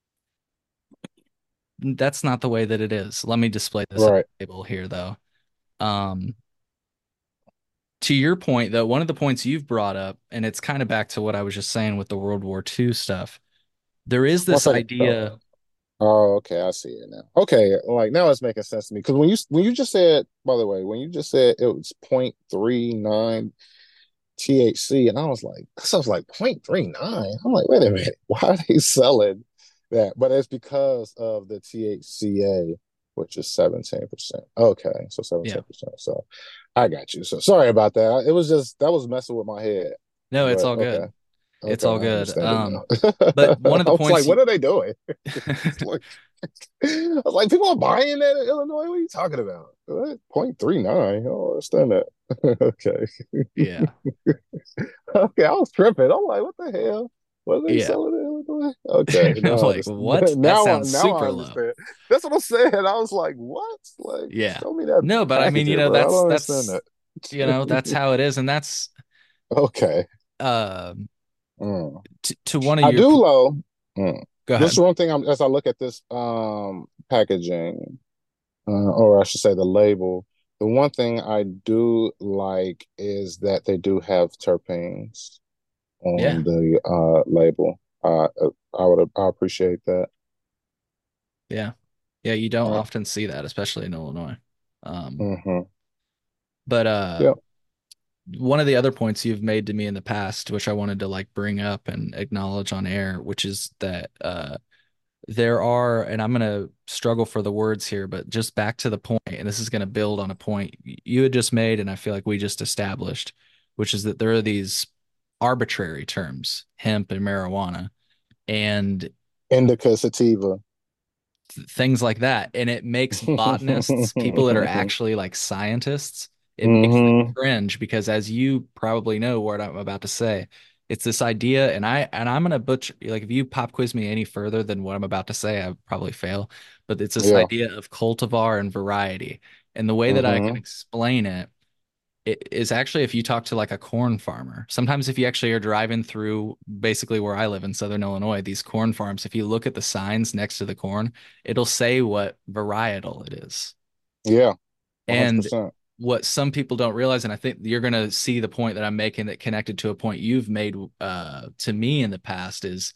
that's not the way that it is. Let me display this at right. the table here, though. Um, to your point, though, one of the points you've brought up, and it's kind of back to what I was just saying with the World War two stuff, there is One this second. Oh, idea. oh, okay. I see it now. Okay, like now it's making sense to me because when you when you just said, by the way, when you just said it was point three nine T H C, and I was like, that sounds like point three nine. I'm like, wait a minute, why are they selling that? But it's because of the T H C A, which is seventeen percent. Okay, so Yeah. seventeen percent. So I got you. So sorry about that. It was just that was messing with my head. No, it's But all okay, good. It's okay, all I good. understand it Um, now. but one of I the was like, points what you, are they doing? It's like, I was like, people are buying that in Illinois. What are you talking about? What? point three nine. I don't understand that. Okay. Yeah. Okay, I was tripping. I'm like, what the hell? What are they Yeah. selling in Illinois? Okay, I'm now I like, what? understand. That Now I sounds now I super low. understand. That's what I'm saying. I was like, what? Like, Yeah. show me that No, but I mean, you packaging, know, bro. I that's don't understand that's you know, that. that's how it is. And that's Okay. um Mm. t to one of I your do, p- though. Mm. go This is ahead. one thing I'm as I look at this um packaging, uh, or I should say the label. The one thing I do like is that they do have terpenes Yeah. on the uh label. Uh, I would I appreciate that. Yeah. Yeah, you don't Uh, often see that, especially in Illinois. Um, hmm but uh Yeah. one of the other points you've made to me in the past, which I wanted to like bring up and acknowledge on air, which is that uh there are, and I'm gonna struggle for the words here, but just back to the point, and this is gonna build on a point you had just made, and I feel like we just established, which is that there are these arbitrary terms, hemp and marijuana, and Indica sativa. th- things like that. And it makes botanists, people that are actually like scientists, it makes them hmm cringe because as you probably know what I'm about to say, it's this idea, and I and I'm gonna butcher like if you pop quiz me any further than what I'm about to say, I probably fail. But it's this Yeah. idea of cultivar and variety. And the way that I can hmm explain it it is actually if you talk to like a corn farmer. Sometimes if you actually are driving through basically where I live in Southern Illinois, these corn farms, if you look at the signs next to the corn, it'll say what varietal it is. Yeah. And one hundred percent. what some people don't realize, and I think you're going to see the point that I'm making that connected to a point you've made uh, to me in the past is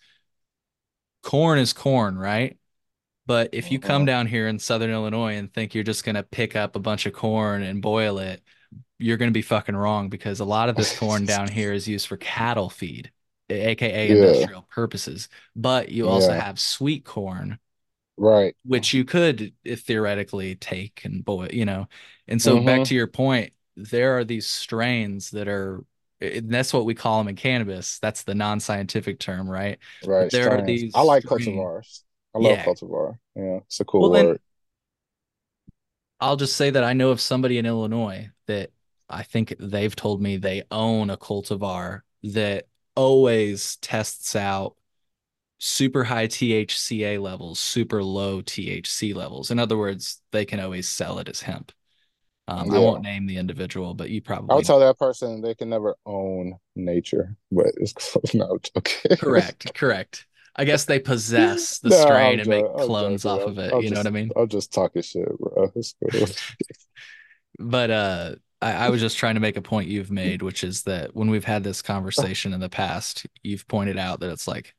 corn is corn, right? But if you come hmm down here in Southern Illinois and think you're just going to pick up a bunch of corn and boil it, you're going to be fucking wrong because a lot of this corn down here is used for cattle feed, aka Yeah. industrial purposes. But you also Yeah. have sweet corn, Right. which you could uh, theoretically take and boil, you know. And so back hmm to your point, there are these strains that are, and that's what we call them in cannabis. That's the non-scientific term, right? But Right. there are Strands. these I like strains. cultivars. I love Yeah. cultivar. Yeah. It's a cool Well, then word. I'll just say that I know of somebody in Illinois that I think they've told me they own a cultivar that always tests out super high T H C A levels, super low T H C levels. In other words, they can always sell it as hemp. Um, I won't Yeah. name the individual, but you I would probably tell that person they can never own nature, but it's close. No, I'm joking. correct, correct. I guess they possess the No, strain I'm and make joking. I'm clones joking. off I'm, of it. I'm You know what I just, mean? I'm just talking shit, bro. It's cool. But uh, I, I was just trying to make a point you've made, which is that when we've had this conversation in the past, you've pointed out that it's like,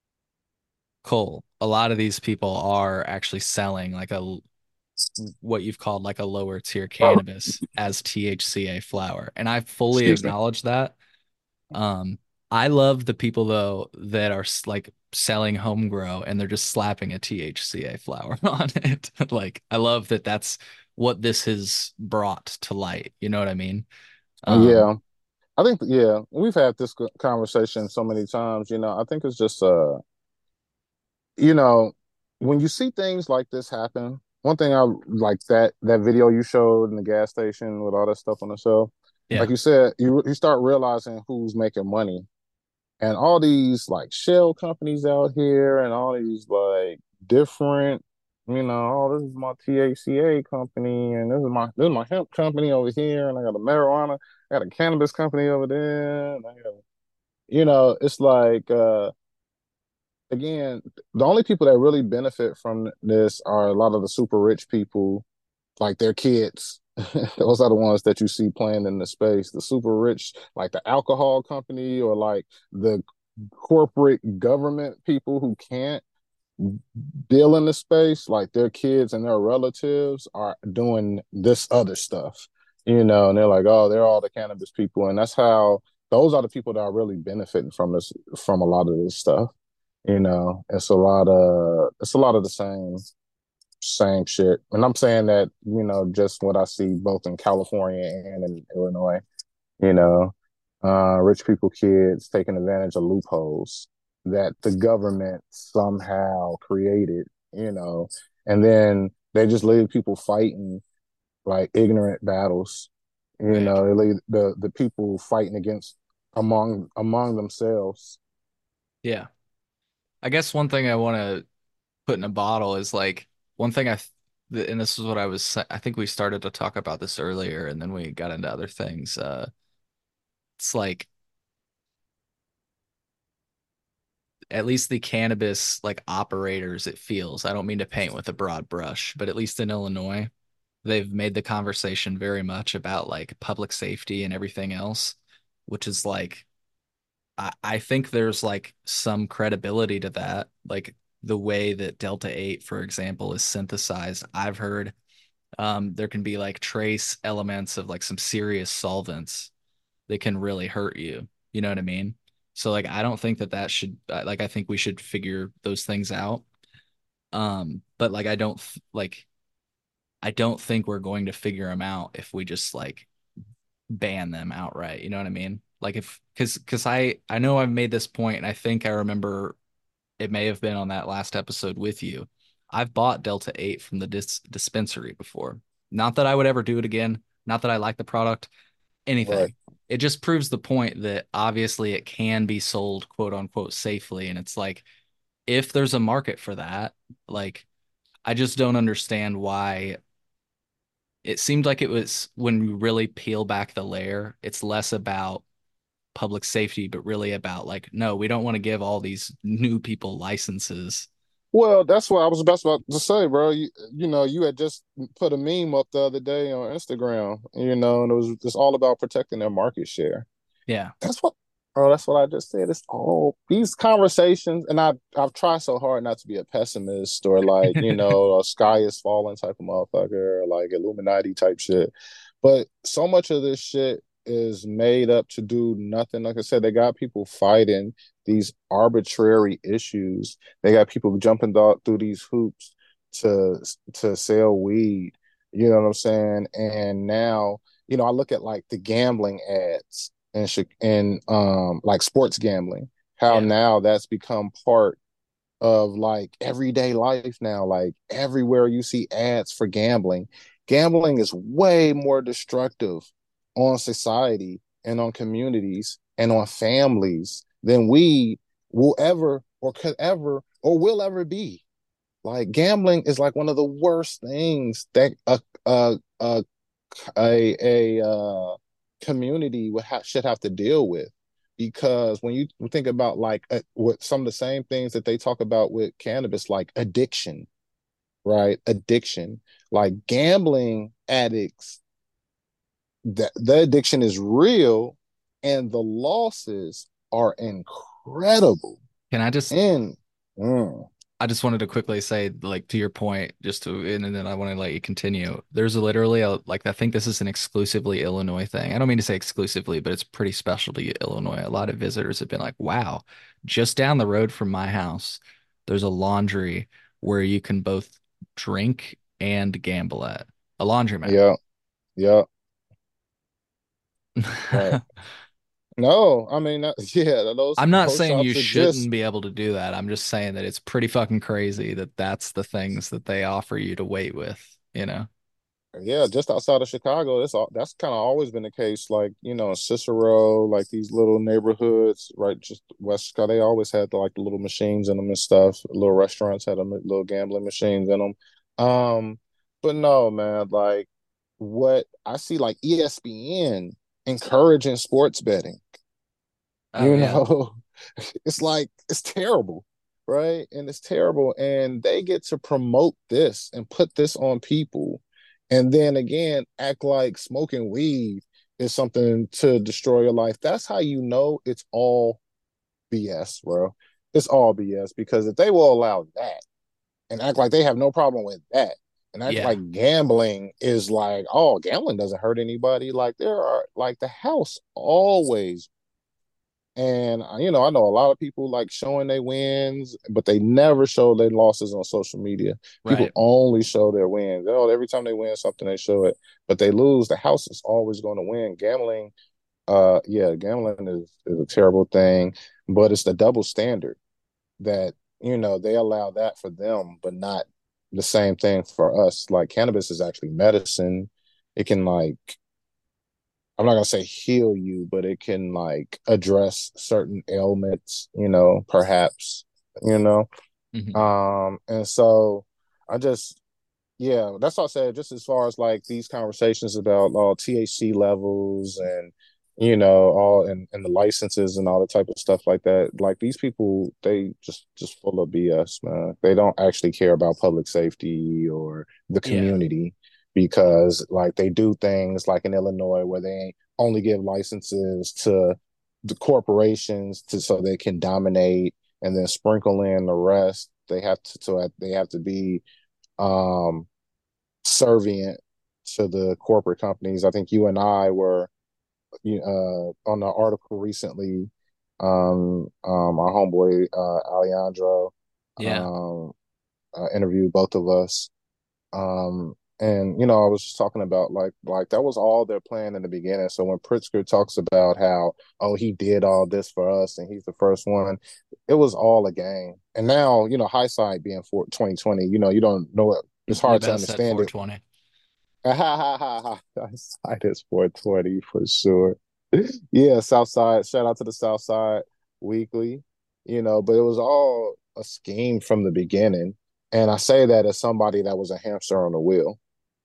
Cole, a lot of these people are actually selling like a what you've called like a lower tier cannabis as T H C A flower. And I fully Excuse me. acknowledge that. Um, I love the people though that are s- like selling home grow and they're just slapping a T H C A flower on it. Like I love that that's what this has brought to light. You know what I mean? Um, Yeah, I think yeah, we've had this co- conversation so many times. You know, I think it's just uh, you know, when you see things like this happen, one thing I like that that video you showed in the gas station with all that stuff on the shelf, like yeah, you said, you you start realizing who's making money. And all these like shell companies out here and all these like different, you know, oh, this is my T H C A company and this is my this is my hemp company over here and I got a marijuana, I got a cannabis company over there. And I got, you know, it's like uh again, the only people that really benefit from this are a lot of the super rich people, like their kids. Those are the ones that you see playing in the space. The super rich, like the alcohol company or like the corporate government people who can't deal in the space, like their kids and their relatives are doing this other stuff, you know, and they're like, oh, they're all the cannabis people. And that's how those are the people that are really benefiting from this, from a lot of this stuff. You know, it's a lot of it's a lot of the same same shit. And I'm saying that, you know, just what I see both in California and in Illinois, you know, uh, rich people kids taking advantage of loopholes that the government somehow created, you know, and then they just leave people fighting like ignorant battles. You Right. know, they leave the the people fighting against among among themselves. Yeah. I guess one thing I want to put in a bottle is like one thing I th th- and this is what I was sa- I think we started to talk about this earlier and then we got into other things. Uh it's like at least the cannabis like operators it feels. I don't mean to paint with a broad brush, but at least in Illinois, they've made the conversation very much about like public safety and everything else, which is like I, I think there's like some credibility to that. Like the way that Delta eight, for example, is synthesized. I've heard um, there can be like trace elements of like some serious solvents that can really hurt you. You know what I mean? So like I don't think that that should uh, like I think we should figure those things out. Um, but like I don't like I don't think we're going to figure them out if we just like ban them outright. You know what I mean? Like if because because I I know I've made this point and I think I remember it may have been on that last episode with you. I've bought Delta eight from the dis dispensary before. Not that I would ever do it again. Not that I like the product, Right. anything. It just proves the point that obviously it can be sold quote unquote safely. And it's like, if there's a market for that, like, I just don't understand why it seemed like it was when we really peel back the layer, it's less about public safety, but really about like, no, we don't want to give all these new people licenses. Well, that's what I was about to say, bro. You, you know, you had just put a meme up the other day on Instagram, you know, and it was just all about protecting their market share. Yeah. That's what, bro, that's what I just said. It's all these conversations, and I I've tried so hard not to be a pessimist or like, you know, a sky is falling type of motherfucker, or like Illuminati type shit. But so much of this shit is made up to do nothing. Like I said, they got people fighting these arbitrary issues. They got people jumping th- through these hoops to to sell weed. You know what I'm saying? And now, you know, I look at like the gambling ads and and um like sports gambling. How Yeah. now that's become part of like everyday life now. Like everywhere you see ads for gambling, gambling is way more destructive on society and on communities and on families than we will ever or could ever or will ever be. Like gambling is like one of the worst things that a a a a, a uh, community would ha- should have to deal with, because when you think about like uh, what some of the same things that they talk about with cannabis, like addiction, right? Addiction, like gambling addicts, that the addiction is real, and the losses are incredible. Can I just And mm, I just wanted to quickly say, like, to your point, just to, and then I want to let you continue. There's literally a, like, I think this is an exclusively Illinois thing. I don't mean to say exclusively, but it's pretty special to Illinois. A lot of visitors have been like, wow, just down the road from my house, there's a laundry where you can both drink and gamble at a laundromat. yeah, yeah, right. No, I mean, that, yeah, those I'm not those saying you shops shouldn't exist. be able to do that. I'm just saying that it's pretty fucking crazy that that's the things that they offer you to wait with, you know? Yeah, just outside of Chicago, that's all. That's kind of always been the case. Like, you know, in Cicero, like these little neighborhoods, right? Just West Chicago, they always had like the little machines in them and stuff. Little restaurants had them, little gambling machines in them. Um, but no, man, like what I see, like E S P N encouraging sports betting. Oh You yeah. know, it's like it's terrible, right? And it's terrible, and they get to promote this and put this on people, and then again act like smoking weed is something to destroy your life. That's how you know it's all B S, bro. It's all B S, because if they will allow that and act like they have no problem with that, and act Yeah. like gambling is like, oh, gambling doesn't hurt anybody. Like there are like the house always. And uh, you know, I know a lot of people like showing their wins, but they never show their losses on social media. People Right. only show their wins. Oh, every time they win something, they show it. But they lose, the house is always going to win. Gambling, uh, yeah, gambling is, is a terrible thing, but it's the double standard that you know, they allow that for them, but not the same thing for us. Like cannabis is actually medicine. It can like I'm not gonna say heal you, but it can like address certain ailments, you know, perhaps, you know. Hmm. Um, and so I just yeah, that's all I said. Just as far as like these conversations about all T H C levels and you know all and, and the licenses and all the type of stuff like that. Like these people, they just just full of B S, man. They don't actually care about public safety or the Yeah. community because like they do things like in Illinois where they only give licenses to the corporations to so they can dominate and then sprinkle in the rest. They have to so they have to be um servient to the corporate companies. I think you and I were uh, on the article recently. Um, um, our homeboy uh, Alejandro Yeah. um, uh, interviewed both of us, um, and you know I was just talking about like like that was all their plan in the beginning. So when Pritzker talks about how oh he did all this for us and he's the first one, it was all a game. And now you know hindsight being for twenty twenty, you know you don't know it. It's You hard to best said understand it. four twenty. Ha ha ha ha. Hindsight is four twenty for sure. Yeah, South Side. Shout out to the South Side Weekly. You know, but it was all a scheme from the beginning. And I say that as somebody that was a hamster on the wheel.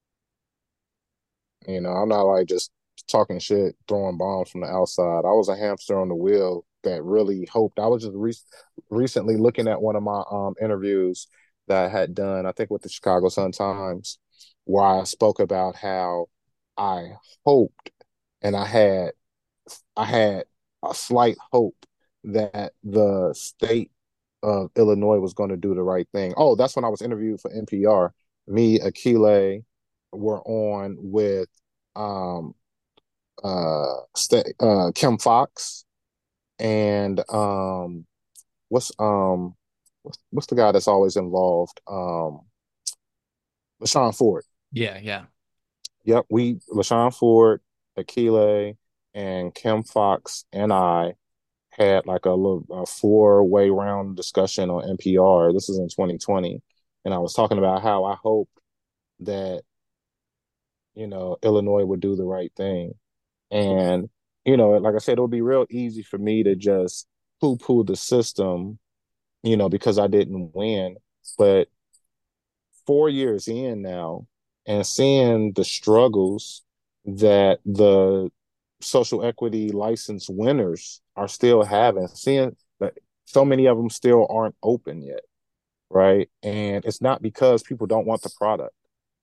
You know, I'm not like just talking shit, throwing bombs from the outside. I was a hamster on the wheel that really hoped. I was just re- recently looking at one of my um interviews that I had done, I think with the Chicago Sun Times, where I spoke about how I hoped and I had I had a slight hope that the state of Illinois was going to do the right thing. Oh, that's when I was interviewed for N P R. Me, Akile were on with um uh, St- uh Kim Fox and um what's um what's, what's the guy that's always involved? Um LaShawn Ford. Yeah, yeah. Yep, we LaShawn Ford, Akile, and Kim Fox and I had like a little a four way round discussion on N P R. This is in twenty twenty, and I was talking about how I hope that you know Illinois would do the right thing, and you know, like I said, it would be real easy for me to just poo poo the system, you know, because I didn't win. But four years in now, and seeing the struggles that the social equity license winners are still having, seeing that so many of them still aren't open yet, right? And it's not because people don't want the product.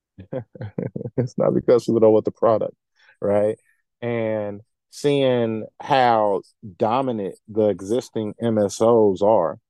It's not because people don't want the product, right? And seeing how dominant the existing M S Os are,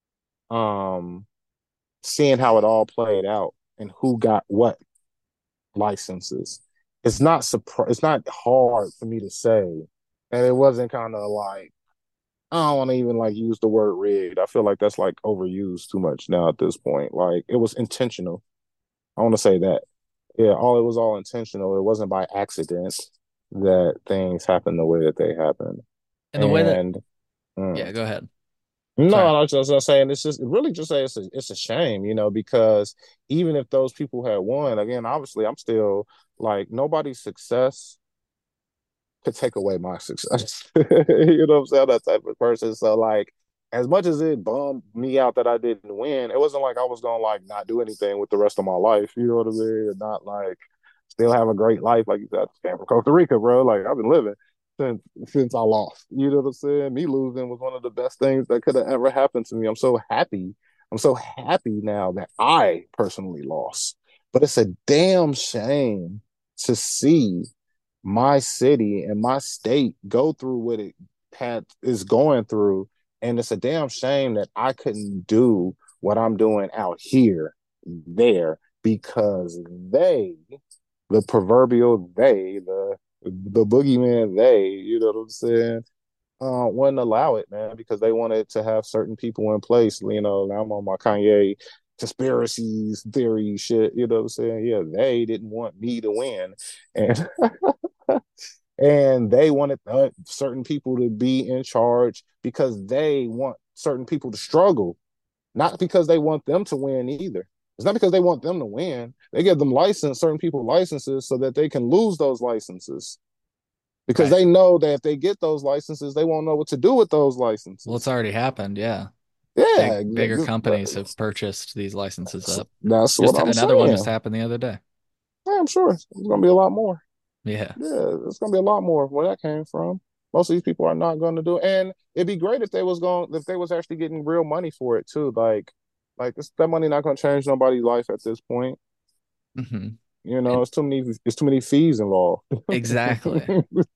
um, seeing how it all played out and who got what licenses. It's not surpri- it's not hard for me to say. And it wasn't kind of like I don't want to even like use the word rigged. I feel like that's like overused too much now at this point. Like it was intentional. I want to say that. Yeah, all it was all intentional. It wasn't by accident that things happened the way that they happened. And the way that, And mm, yeah, go ahead. no, Sorry. I was just saying it's just really just say it's a, it's a shame, you know, because even if those people had won, again, obviously I'm still like nobody's success could take away my success. You know what I'm saying? That type of person. So like as much as it bummed me out that I didn't win, it wasn't like I was gonna like not do anything with the rest of my life. You know what I mean? And not like still have a great life. Like you said, I came from Costa Rica, bro. Like I've been living since since I lost. You know what I'm saying? Me losing was one of the best things that could have ever happened to me. I'm so happy. I'm so happy now that I personally lost. But it's a damn shame to see my city and my state go through what it had is going through. And it's a damn shame that I couldn't do what I'm doing out here, there, because they, the proverbial they, the the boogeyman they, you know what I'm saying, uh, wouldn't allow it, man, because they wanted to have certain people in place. You know, I'm on my Kanye conspiracies theory shit. You know what I'm saying? Yeah, they didn't want me to win, and and they wanted uh, certain people to be in charge because they want certain people to struggle. not because they want them to win either. It's not because they want them to win. They give them license, certain people licenses so that they can lose those licenses because Right. they know that if they get those licenses, they won't know what to do with those Well, it's licenses. already happened. Yeah. Big Yeah, bigger companies have purchased these licenses that's, up. that's what Just I'm another one just saying. happened the other day. Yeah, I'm sure it's going to be a lot more. Yeah. Yeah, it's going to be a lot more of where that came from. Most of these people are not going to do it. And it'd be great if they was going, if they was actually getting real money for it too. Like, like this, that money not going to change nobody's life at this point. Hmm. You know, And it's too many, it's too many fees involved. exactly.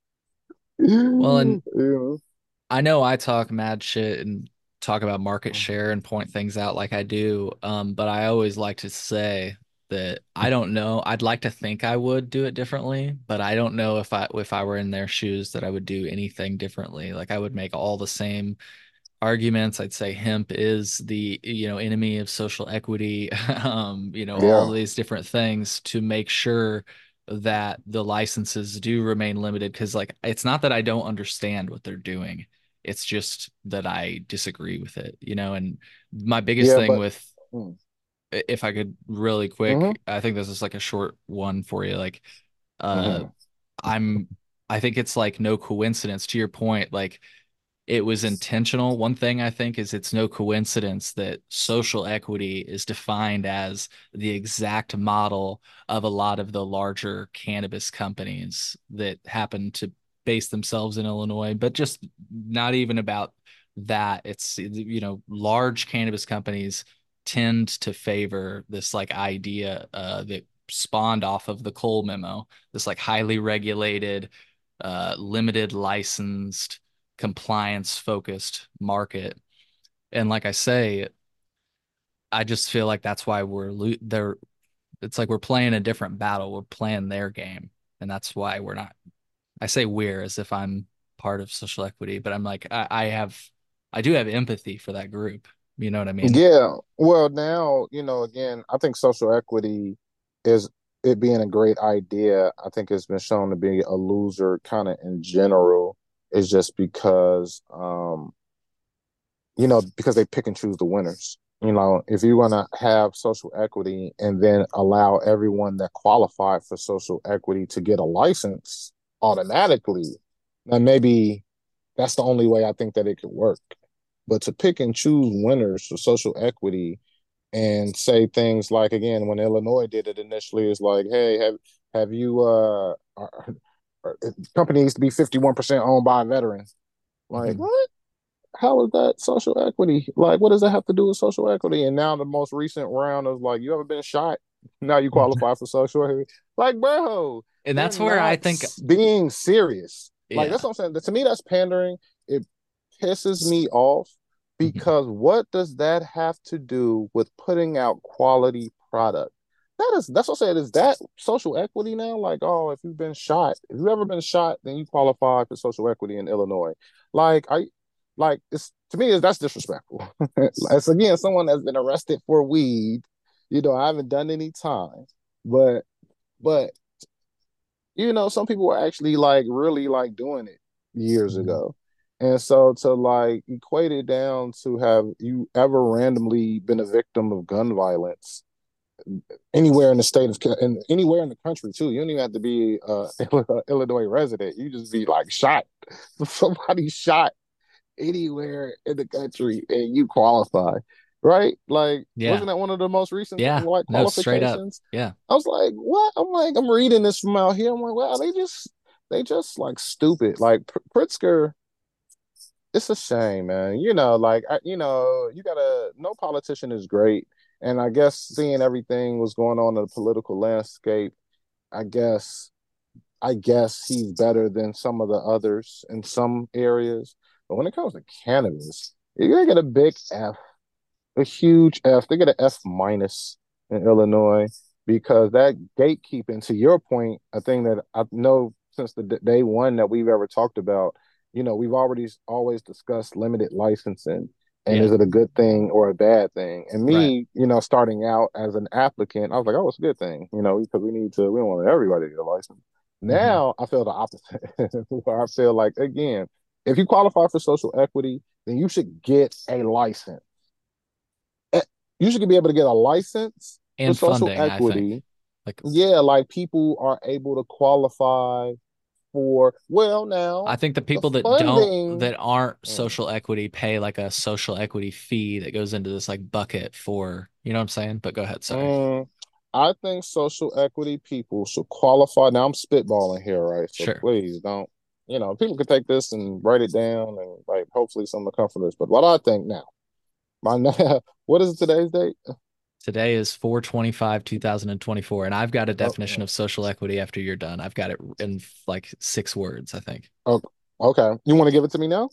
Well, and Yeah. I know I talk mad shit and talk about market share and point things out like I do. Um, but I always like to say that I don't know. I'd like to think I would do it differently, but I don't know if I if I were in their shoes that I would do anything differently. Like I would make all the same arguments. I'd say hemp is the, you know, enemy of social equity, um, you know, all Yeah. these different things to make sure that the licenses do remain limited. Because, like, it's not that I don't understand what they're doing, it's just that I disagree with it, you know. And my biggest Yeah, thing but with, mm, if I could really hmm quick, I think this is like a short one for you. Like, uh, hmm I'm, I think it's like no coincidence to your point. Like, it was intentional. One thing I think is it's no coincidence that social equity is defined as the exact model of a lot of the larger cannabis companies that happen to base themselves in Illinois, but just not even about that. It's, you know, large cannabis companies tend to favor this like idea uh, that spawned off of the Cole memo, this like highly regulated, uh, limited licensed, compliance focused market. And like I say, I just feel like that's why we're lo- they're it's like we're playing a different battle. We're playing their game. And that's why we're not. I say we're as if I'm part of social equity, but I'm like I, I have I do have empathy for that group. You know what I mean? Yeah. Well, now, you know, again, I think social equity is it being a great idea. I think it's been shown to be a loser kind of in general, is just because um, you know, because they pick and choose the winners. You know, if you want to have social equity and then allow everyone that qualified for social equity to get a license automatically, then maybe that's the only way I think that it could work. But to pick and choose winners for social equity and say things like, again, when Illinois did it initially, is like, hey, have have you uh are, are, company needs to be fifty-one percent owned by veterans. Like, Mhm. what? How is that social equity? Like, what does that have to do with social equity? And now the most recent round is like, you ever been shot? Now you qualify for social equity. Like, bro, And they're that's where I not think, being serious. Like, that's yeah. what I'm saying. To me, that's pandering. It pisses me off Mhm. because what does that have to do with putting out quality product? That is, that's what I said. Is that social equity now? Like, oh, if you've been shot, if you've ever been shot, then you qualify for social equity in Illinois. Like, I, like it's to me, that's disrespectful. It's again someone that's been arrested for weed. You know, I haven't done any time, but but you know, some people were actually like really like doing it years Mhm. ago. And so to like equate it down to have you ever randomly been a victim of gun violence anywhere in the state of and anywhere in the country too. You don't even have to be a Illinois resident. You just be like shot. Somebody shot anywhere in the country and you qualify, right? Like, Yeah. wasn't that one of the most recent Yeah. like No, straight up. qualifications? Yeah. I was like, what? I'm like, I'm reading this from out here. I'm like, wow, they just they just like stupid. Like Pritzker, it's a shame, man. You know, like I, you know, you gotta. No politician is great, and I guess seeing everything was going on in the political landscape, I guess I guess he's better than some of the others in some areas. But when it comes to cannabis, you're gonna get a big F, a huge F. They get an F minus in Illinois because that gatekeeping, to your point, a thing that I know since the day one that we've ever talked about, you know, we've already always discussed limited licensing. And Yeah. is it a good thing or a bad thing? And Right. me, you know, starting out as an applicant, I was like, oh, it's a good thing, you know, because we need to, we don't want everybody to get a license. Hmm. Now I feel the opposite, where I feel like, again, if you qualify for social equity, then you should get a license. You should be able to get a license for And social funding, I think. equity. Like Yeah, like people are able to qualify for, well, I now think the the people that don't funding. that aren't Mm, social equity pay like a social equity fee that goes into this like bucket for, you know what I'm saying? But go ahead, sorry. mm, I think social equity people should qualify. Now I'm spitballing here, right? So Sure. please don't, you know, people can take this and write it down and like hopefully some will come from this. But what I think now, my what is today's date? Today is four twenty-five, two thousand twenty-four, and I've got a definition Oh, of social equity after you're done. I've got it in like six words, I think. oh, okay. You want to give it to me now?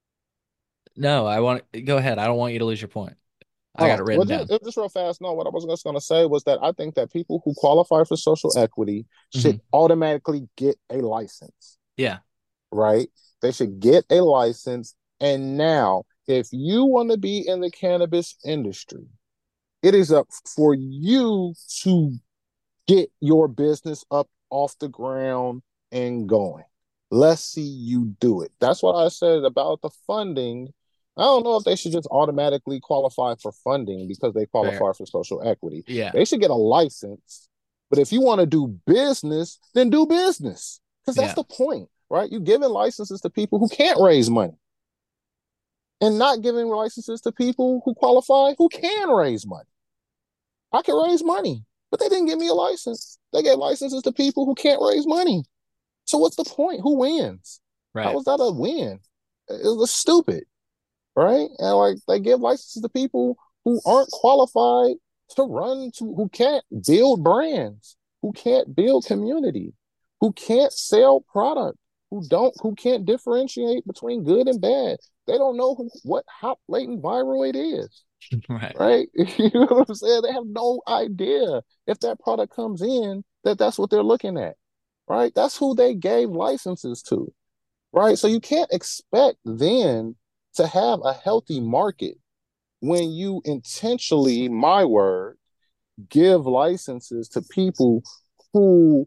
No, I want go ahead. I don't want you to lose your point. I got Oh, it well, written just, down. just real fast. No, what I was just going to say was that I think that people who qualify for social equity should Hmm. automatically get a license, Yeah. right? They should get a license. And now, if you want to be in the cannabis industry, it is up for you to get your business up off the ground and going. Let's see you do it. That's what I said about the funding. I don't know if they should just automatically qualify for funding because they Fair. qualify for social equity. Yeah. They should get a license. But if you want to do business, then do business because that's Yeah. the point, right? You're giving licenses to people who can't raise money and not giving licenses to people who qualify who can raise money. I can raise money, but they didn't give me a license. They gave licenses to people who can't raise money. So what's the point? Who wins? How Right. is that a win? It was stupid, right? And like they give licenses to people who aren't qualified to run to who can't build brands, who can't build community, who can't sell product, who don't who can't differentiate between good and bad. They don't know who, what hot latent viral it is, Right. right? You know what I'm saying? They have no idea if that product comes in that that's what they're looking at, right? That's who they gave licenses to, right? So you can't expect then to have a healthy market when you intentionally, my word, give licenses to people who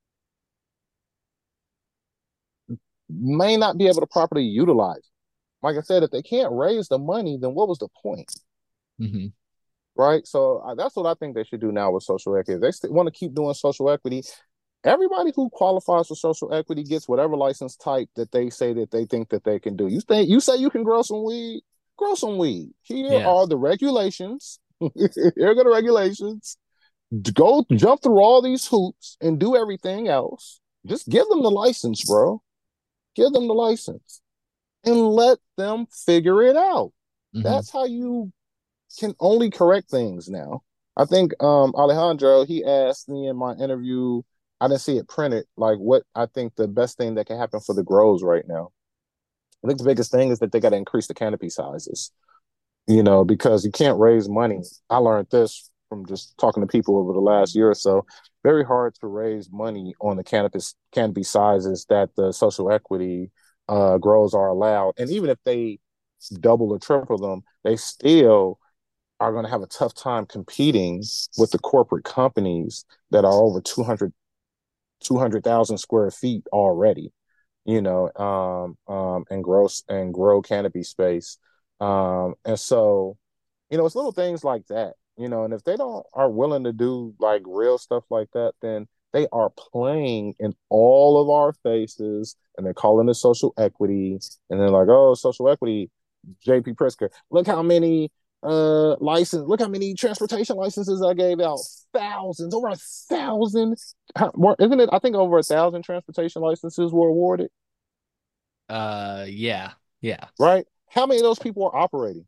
may not be able to properly utilize. Like I said, if they can't raise the money, then what was the point? Hmm. Right. So uh, that's what I think they should do now with social equity. If they st- want to keep doing social equity. Everybody who qualifies for social equity gets whatever license type that they say that they think that they can do. You think you say you can grow some weed, grow some weed. Here Yeah. are the regulations. Here are the regulations. Go jump through all these hoops and do everything else. Just give them the license, bro. Give them the license and let them figure it out. Hmm. That's how you can only correct things now. I think um Alejandro, he asked me in my interview, I didn't see it printed, like what I think the best thing that can happen for the grows right now. I think the biggest thing is that they got to increase the canopy sizes, you know, because you can't raise money. I learned this from just talking to people over the last year or so. Very hard to raise money on the cannabis canopy sizes that the social equity uh, grows are allowed. And even if they double or triple them, they still are going to have a tough time competing with the corporate companies that are over two hundred two hundred thousand square feet already, you know, um, um, and gross and grow canopy space. Um, and so, you know, it's little things like that, you know, and if they don't are willing to do like real stuff like that, then they are playing in all of our faces and they're calling it social equity. And they're like, oh, social equity, J P Prisker. Look how many uh license, look how many transportation licenses I gave out. Thousands, over a thousand. How, more, isn't it? I think over a thousand transportation licenses were awarded, Uh yeah. Yeah. right? How many of those people are operating?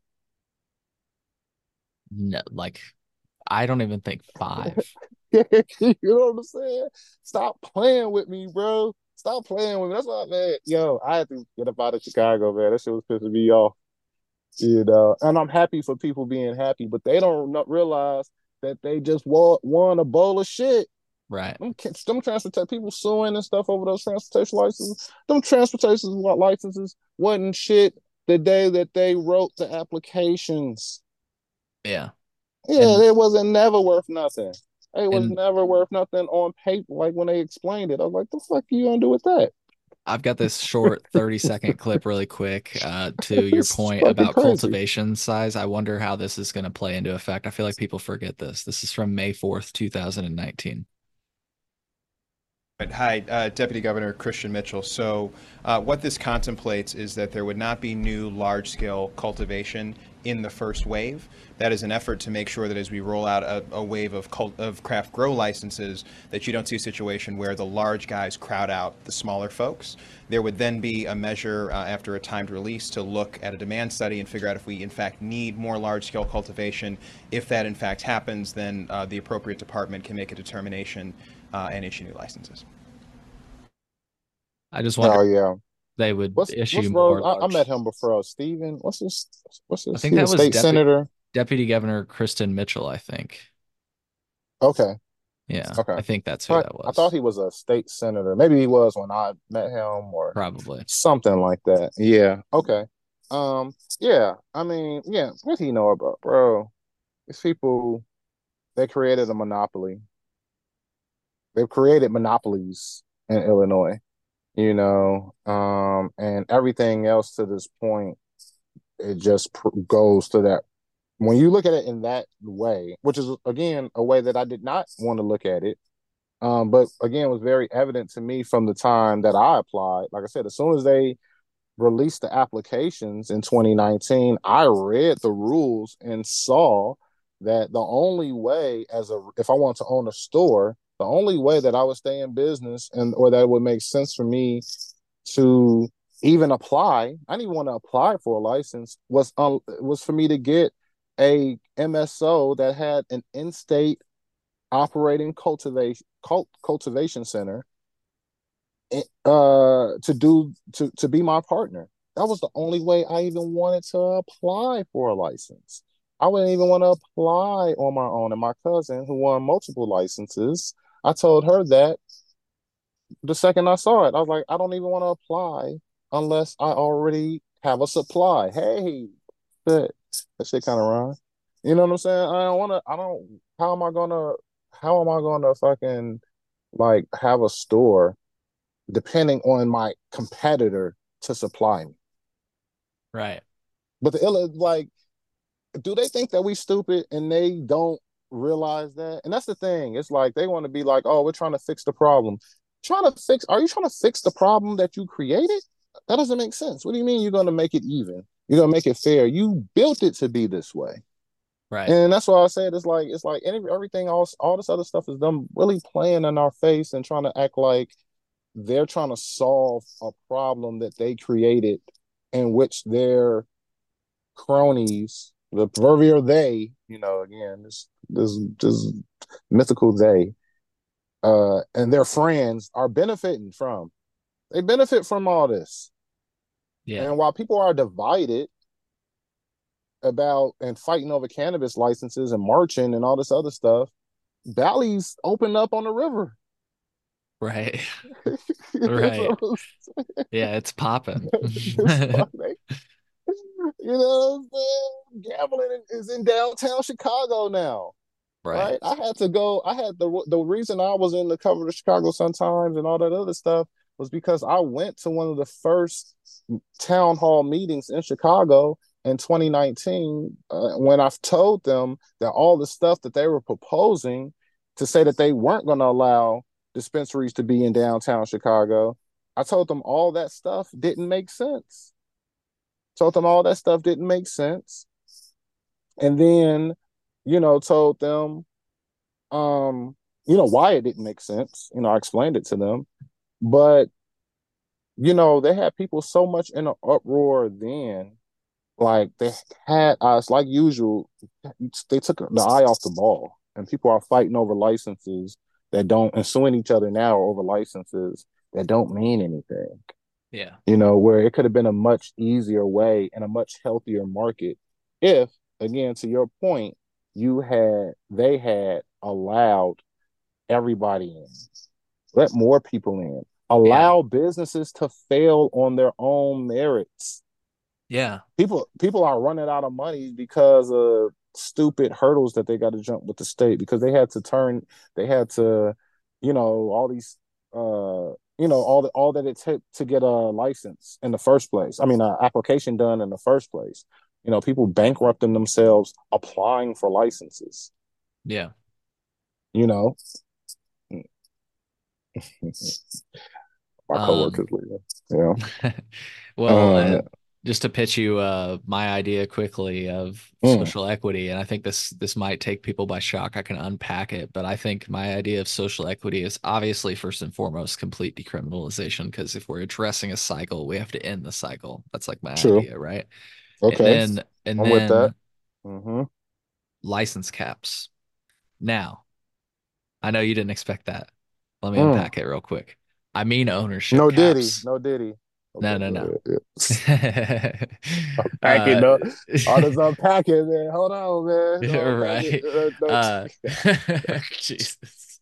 No, like I don't even think five. You know what I'm saying? Stop playing with me, bro. Stop playing with me. That's why, man. Yo, I had to get up out of Chicago, man. That shit was pissing me off. You know, and I'm happy for people being happy, but they don't not realize that they just won, won a bowl of shit. Right. Them, them transportation people suing and stuff over those transportation licenses. Them transportation licenses wasn't shit the day that they wrote the applications. Yeah. Yeah, And it wasn't never worth nothing. It was and never worth nothing on paper. Like when they explained it, I was like, "The fuck are you gonna do with that?" I've got this short thirty second clip really quick uh, to your It's point fucking about crazy. cultivation size. I wonder how this is going to play into effect. I feel like people forget this. This is from May fourth, two thousand nineteen. Hi, uh, Deputy Governor Christian Mitchell. So, uh, what this contemplates is that there would not be new large scale cultivation in the first wave. That is an effort to make sure that as we roll out a, a wave of, cult, of craft grow licenses, that you don't see a situation where the large guys crowd out the smaller folks. There would then be a measure uh, after a timed release to look at a demand study and figure out if we in fact need more large scale cultivation. If that in fact happens, then uh, the appropriate department can make a determination uh, and issue new licenses. I just wonder Oh if yeah. they would What's issue what's Rose? more I, I met large. him before. Steven. What's his? What's I his? think He's a that was state Deputy senator. Deputy Governor Kristen Mitchell, I think. Okay. Yeah, Okay. I think that's who I, that I thought was. he was a state senator. Maybe he was when I met him, or Probably. something like that. Yeah. Okay. Um. Yeah. I mean, yeah. What do you know about, bro? These people, they created a monopoly. They've created monopolies in Illinois. You know, um, and everything else to this point, it just pr- goes to that. When you look at it in that way, which is again a way that I did not want to look at it, um, but again was very evident to me from the time that I applied. Like I said, as soon as they released the applications in twenty nineteen, I read the rules and saw that the only way, as a if I want to own a store, the only way that I would stay in business and or that it would make sense for me to even apply, I didn't even want to apply for a license, was um, was for me to get a M S O that had an in-state operating cultivation cult, cultivation center, uh to do to to be my partner. That was the only way I even wanted to apply for a license. I wouldn't even want to apply on my own. And my cousin, who won multiple licenses, I told her that the second I saw it. I was like, I don't even want to apply unless I already have a supply. Hey, that that shit kind of wrong. You know what I'm saying? I don't want to. I don't. How am I gonna? How am I gonna fucking like have a store depending on my competitor to supply me? Right. But the ill like, do they think that we stupid and they don't realize that? And that's the thing. It's like they want to be like, oh, we're trying to fix the problem. Trying to fix? Are you trying to fix the problem that you created? That doesn't make sense. What do you mean you're going to make it even? You're going to make it fair? You built it to be this way. Right. And that's why I said it's like it's like any, everything else, all this other stuff is them really playing in our face and trying to act like they're trying to solve a problem that they created, in which their cronies, the proverbial they, you know, again, this this this mythical they, uh, and their friends are benefiting from. They benefit from all this. Yeah. And while people are divided about and fighting over cannabis licenses and marching and all this other stuff, Bally's opened up on the river. Right. Right. So, Yeah, it's popping. it's like, you know what I'm saying? Gambling is in downtown Chicago now. Right. Right. I had to go. I had the the reason I was in the cover of the Chicago Sun-Times and all that other stuff was because I went to one of the first town hall meetings in Chicago in twenty nineteen, uh, when I've told them that all the stuff that they were proposing to say that they weren't going to allow dispensaries to be in downtown Chicago. I told them all that stuff didn't make sense. Told them all that stuff didn't make sense. And then, you know, told them, um, you know, why it didn't make sense. You know, I explained it to them. But, you know, they had people so much in an uproar then. Like they had us, like usual, they took the eye off the ball. And people are fighting over licenses that don't, and suing each other now over licenses that don't mean anything. Yeah. You know, where it could have been a much easier way and a much healthier market if, again, to your point, you had, they had allowed everybody in, let more people in, Yeah. allow businesses to fail on their own merits. Yeah. People, people are running out of money because of stupid hurdles that they got to jump with the state because they had to turn, they had to, you know, all these uh you know, all the all that it took to get a license in the first place. I mean, an application done in the first place. You know, people bankrupting themselves applying for licenses. Yeah. You know, my Um, coworkers leaving. Yeah. well, Uh, uh, just to pitch you uh, my idea quickly of mm, social equity, and I think this this might take people by shock. I can unpack it, but I think my idea of social equity is obviously first and foremost complete decriminalization, because if we're addressing a cycle, we have to end the cycle. That's like my true. idea, right? And Okay. then and I'm with that. then Hmm. license caps. Now, I know you didn't expect that. Let me Mm. unpack it real quick. I mean ownership No Diddy. caps. No Diddy. No, Okay, no, go no. ahead. Yeah. Unpack it. uh, No. All this unpack it, man. Hold on, man. No, unpack it. right. Uh, no. Uh, Jesus.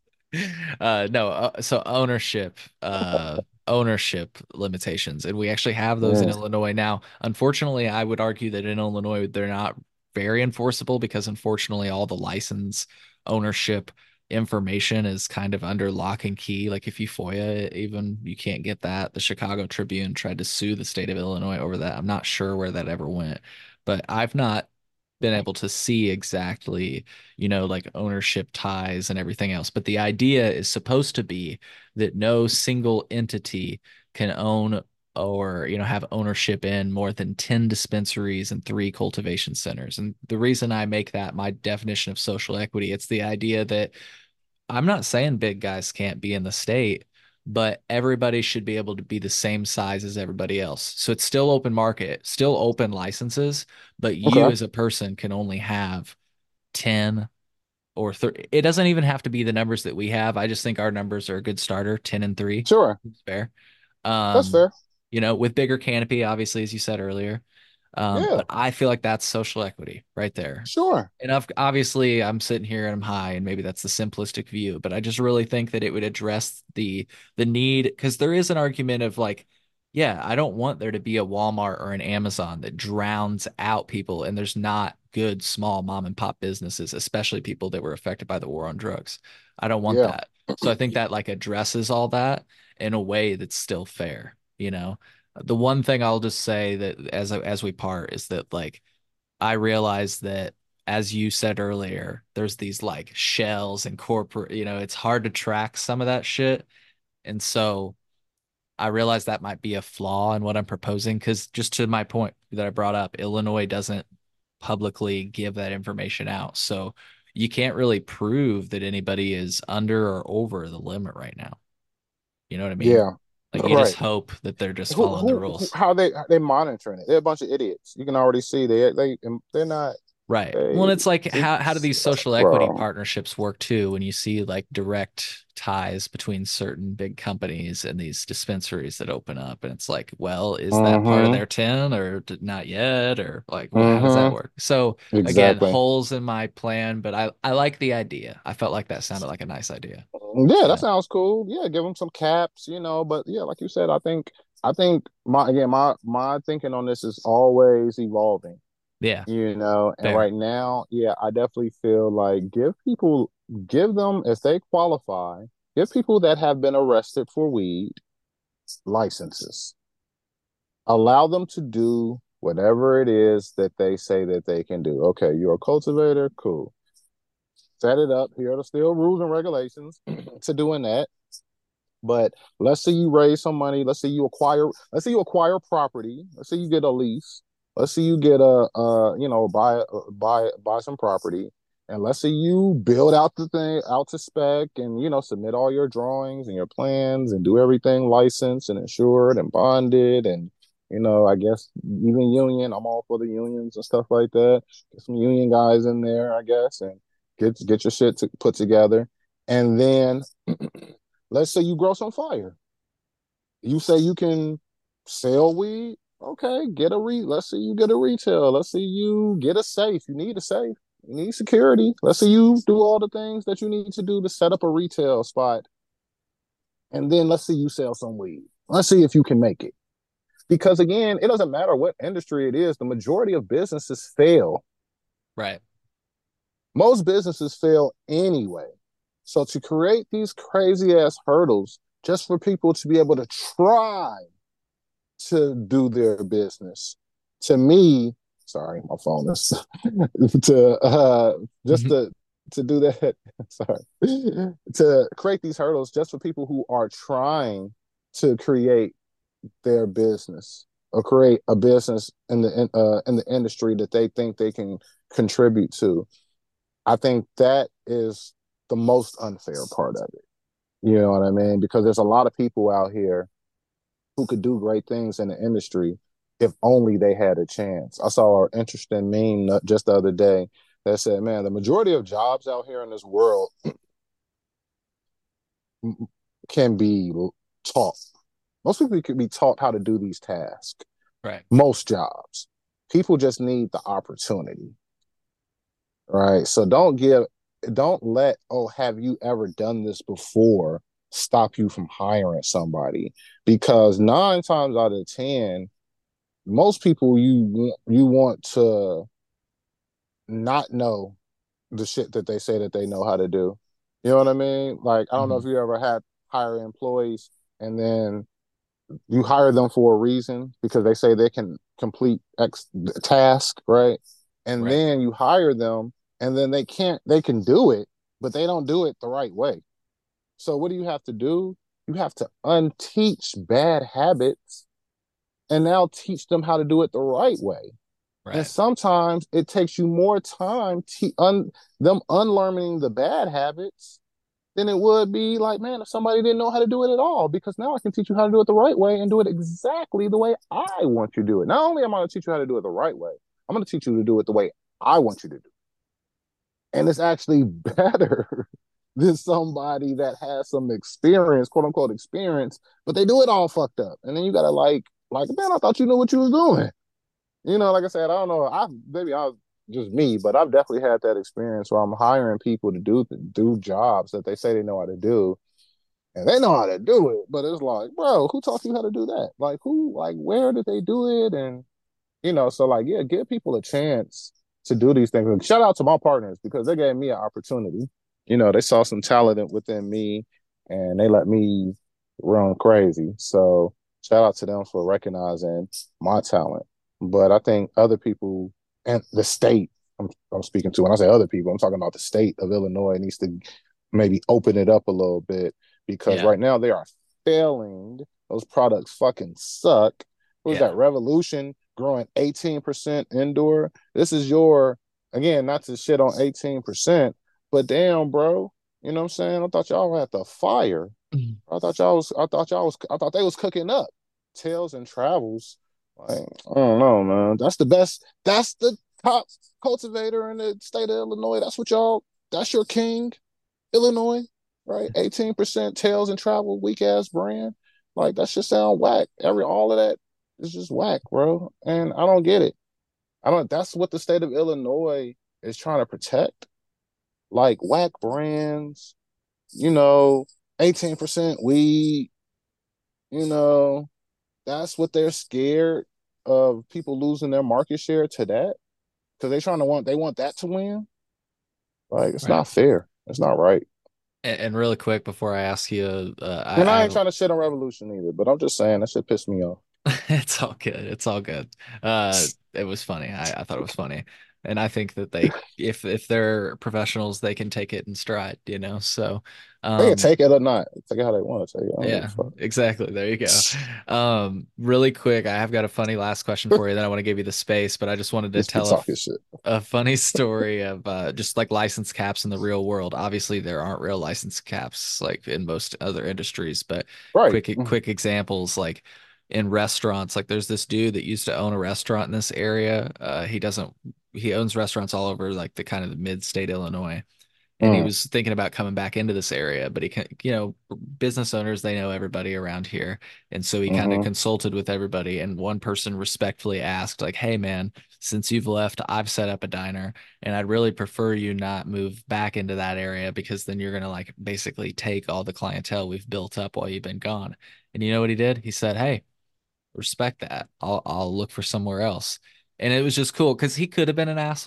Uh, no, uh, so ownership, uh, ownership limitations, and we actually have those in Mm. Illinois now. Unfortunately, I would argue that in Illinois they're not very enforceable because unfortunately all the license ownership information is kind of under lock and key. Like if you FOIA it, even you can't get that. The Chicago Tribune tried to sue the state of Illinois over that. I'm not sure where that ever went, but I've not been able to see exactly, you know, like ownership ties and everything else. But the idea is supposed to be that no single entity can own or, you know, have ownership in more than ten dispensaries and three cultivation centers. And the reason I make that my definition of social equity, it's the idea that I'm not saying big guys can't be in the state, but everybody should be able to be the same size as everybody else. So it's still open market, still open licenses, but you Okay. as a person can only have ten or thirty. It doesn't even have to be the numbers that we have. I just think our numbers are a good starter, ten and three. Sure. It's fair. That's Um, fair. you know, with bigger canopy, obviously, as you said earlier. Um, Yeah. but I feel like that's social equity right there. Sure. And of- obviously, I'm sitting here and I'm high, and maybe that's the simplistic view, but I just really think that it would address the the need because there is an argument of like, yeah, I don't want there to be a Walmart or an Amazon that drowns out people, and there's not good small mom and pop businesses, especially people that were affected by the war on drugs. I don't want Yeah. that. So I think that like addresses all that in a way that's still fair, you know? The one thing I'll just say that as as we part is that like I realize that as you said earlier, there's these like shells and corporate, you know, it's hard to track some of that shit. And so I realize that might be a flaw in what I'm proposing because just to my point that I brought up, Illinois doesn't publicly give that information out. So you can't really prove that anybody is under or over the limit right now. You know what I mean? Yeah. Like you just Right. hope that they're just Who, following the who, who, rules. how they, they monitoring it? They're a bunch of idiots. You can already see they, they, they're not, Right. Well, and they, it's like how how do it's, these uh, social equity bro. partnerships work too when you see like direct ties between certain big companies and these dispensaries that open up and it's like, well, is that part of Mm-hmm. their ten or d- not yet or like well, how does that Mm-hmm. work? So again, Exactly. holes in my plan, but I I like the idea. I felt like that sounded like a nice idea. Yeah, that So, sounds cool. Yeah, give them some caps, you know. But yeah, like you said, I think I think my again my my thinking on this is always evolving, yeah, you know. And fair. right now, yeah, I definitely feel like give people give them if they qualify, give people that have been arrested for weed licenses. Allow them to do whatever it is that they say that they can do. Okay, you're a cultivator, cool. Set it up. Here are still rules and regulations to doing that. But let's say you raise some money. Let's say you acquire. Let's say you acquire property. Let's say you get a lease. Let's say you get a, uh, you know, buy uh, buy buy some property, and let's say you build out the thing out to spec, and you know, submit all your drawings and your plans, and do everything licensed and insured and bonded, and you know, I guess even union. I'm all for the unions and stuff like that. Get some union guys in there, I guess, and get get your shit to, put together, and then let's say you grow some fire. You say you can sell weed. Okay, get a re. Let's say you get a retail. Let's say you get a safe. You need a safe. You need security. Let's say you do all the things that you need to do to set up a retail spot. And then let's say you sell some weed. Let's see if you can make it. Because again, it doesn't matter what industry it is, the majority of businesses fail. Right. Most businesses fail anyway. So to create these crazy ass hurdles just for people to be able to try to do their business. To me, sorry, my phone is to uh just Mhm. to to do that, sorry, to create these hurdles just for people who are trying to create their business or create a business in the in, uh, in the industry that they think they can contribute to. I think that is the most unfair part of it. You know what I mean? Because there's a lot of people out here who could do great things in the industry if only they had a chance. I saw an interesting meme just the other day that said, man, the majority of jobs out here in this world can be taught. Most people can be taught how to do these tasks. Right. Most jobs. People just need the opportunity. Right. So don't give, don't let, oh, have you ever done this before stop you from hiring somebody? Because nine times out of ten, most people you you want to not know the shit that they say that they know how to do. You know what I mean? Like, I don't know Mhm. if you ever had hire employees and then you hire them for a reason because they say they can complete X task, right? And Right. then you hire them and then they can't, they can do it, but they don't do it the right way. So what do you have to do? You have to unteach bad habits and now teach them how to do it the right way. And Right. sometimes it takes you more time to un- them unlearning the bad habits than it would be like, man, if somebody didn't know how to do it at all, because now I can teach you how to do it the right way and do it exactly the way I want you to do it. Not only am I going to teach you how to do it the right way, I'm going to teach you to do it the way I want you to do it. And it's actually better than somebody that has some experience, quote unquote experience, but they do it all fucked up. And then you got to like, like, man, I thought you knew what you was doing. You know, like I said, I don't know. I maybe I was just me, but I've definitely had that experience where I'm hiring people to do do jobs that they say they know how to do, and they know how to do it. But it's like, bro, who taught you how to do that? Like, who, like, where did they do it? And you know, so like, yeah, give people a chance to do these things. And shout out to my partners because they gave me an opportunity. You know, they saw some talent within me, and they let me run crazy. So shout out to them for recognizing my talent. But I think other people and the state I'm, I'm speaking to, when I say other people, I'm talking about the state of Illinois needs to maybe open it up a little bit because Yeah. right now they are failing. Those products fucking suck. What was Yeah. that? Revolution growing eighteen percent indoor. This is your, again, not to shit on eighteen percent, but damn, bro. You know what I'm saying? I thought y'all were at the fire. Mhm. I thought y'all was, I thought y'all was, I thought they was cooking up. Tales and Travels. Like, I don't know, man. That's the best. That's the top cultivator in the state of Illinois. That's what y'all, that's your king, Illinois, right? eighteen percent Tales and Travel, weak ass brand. Like, that should sound whack. Every, all of that is just whack, bro. And I don't get it. I don't, that's what the state of Illinois is trying to protect. Like, whack brands, you know, eighteen percent weed, you know, that's what they're scared of people losing their market share to that because they trying to want they want that to win. Like it's Right. not fair. It's not right. And, and really quick before I ask you, uh, And I, I I ain't have trying to shit on Revolution either, but I'm just saying that shit pissed me off. it's all good. It's all good. Uh, it was funny. I, I thought it was funny. And I think that they, if if they're professionals, they can take it in stride, you know. So, They can um, take it or not. Take it how they want to take it. I don't give yeah, a fuck. exactly. There you go. Um, really quick, I have got a funny last question for you. Then I want to give you the space, but I just wanted to Just be tell a, f- talking shit. a funny story of uh, just like license caps in the real world. Obviously, there aren't real license caps like in most other industries, but Right. quick Mhm. quick examples like in restaurants. Like there's this dude that used to own a restaurant in this area. Uh, he doesn't. He owns restaurants all over like the kind of the mid-state Illinois, and he Mm, was thinking about coming back into this area, but he can, you know, business owners, they know everybody around here. And so he kind of mhm, consulted with everybody. And one person respectfully asked, like, hey, man, since you've left, I've set up a diner and I'd really prefer you not move back into that area because then you're going to like basically take all the clientele we've built up while you've been gone. And you know what he did? He said, hey, respect that. I'll, I'll look for somewhere else. And it was just cool because he could have been an asshole,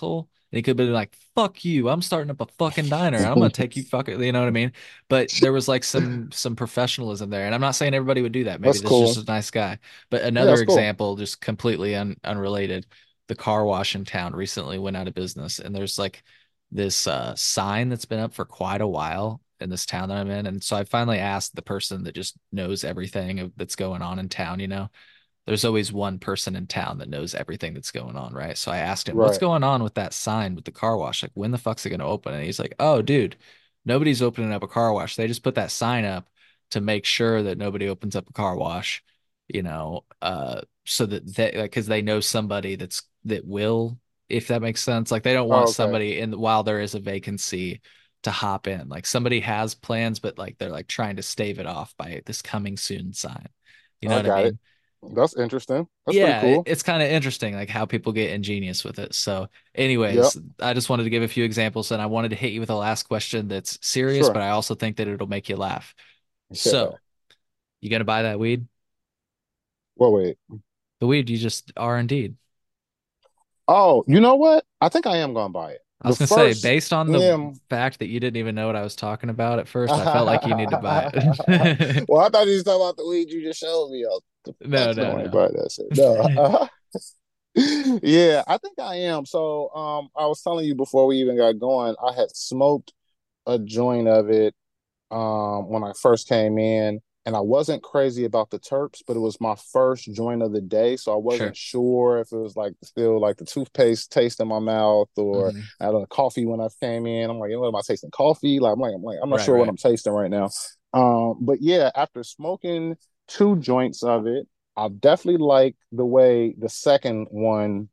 And he could have been like, fuck you, I'm starting up a fucking diner. I'm gonna take you fucking, you know what I mean? But there was like some some professionalism there. And I'm not saying everybody would do that. Maybe That's this is cool. just a nice guy. But Yeah, another that's cool. example, just completely un unrelated, the car wash in town recently went out of business. And there's like this uh sign that's been up for quite a while in this town that I'm in. And so I finally asked the person that just knows everything that's going on in town, you know there's always one person in town that knows everything that's going on, right? So I asked him, what's Right. going on with that sign with the car wash? Like, when the fuck's it going to open? And he's like, oh, dude, nobody's opening up a car wash. They just put that sign up to make sure that nobody opens up a car wash, you know, uh, so that they, like, because they know somebody that's that will, if that makes sense. Like, they don't want Oh, okay. somebody in while there is a vacancy to hop in. Like, somebody has plans, but like they're like trying to stave it off by this coming soon sign. You know I what I got it. mean? That's interesting. That's pretty Yeah, it, cool. it's kind of interesting, like how people get ingenious with it. So, Yep. anyways, I just wanted to give a few examples, and I wanted to hit you with a last question that's serious, but Sure. I also think that it'll make you laugh. Yeah. So, you gonna buy that weed? Well, wait. The weed you just R and D'd. Oh, you know what? I think I am gonna buy it. I The was gonna say, first, based on the yeah. fact that you didn't even know what I was talking about at first, I felt like you need to buy Well, it. I thought you was talking about the weed you just showed me. Oh, the fuck No, no, no, I ain't no. buy that shit. No. Yeah, I think I am. So, um, I was telling you before we even got going, I had smoked a joint of it um when I first came in, and I wasn't crazy about the terps, but it was my first joint of the day, so I Sure. wasn't sure if it was like still like the toothpaste taste in my mouth, or Hmm. I don't know, coffee when I came in. I'm like, you know, am I tasting coffee? Like I'm like, I'm like, I'm not Right, sure what right. I'm tasting right now. Um, but yeah, after smoking two joints of it, I definitely like the way the second one.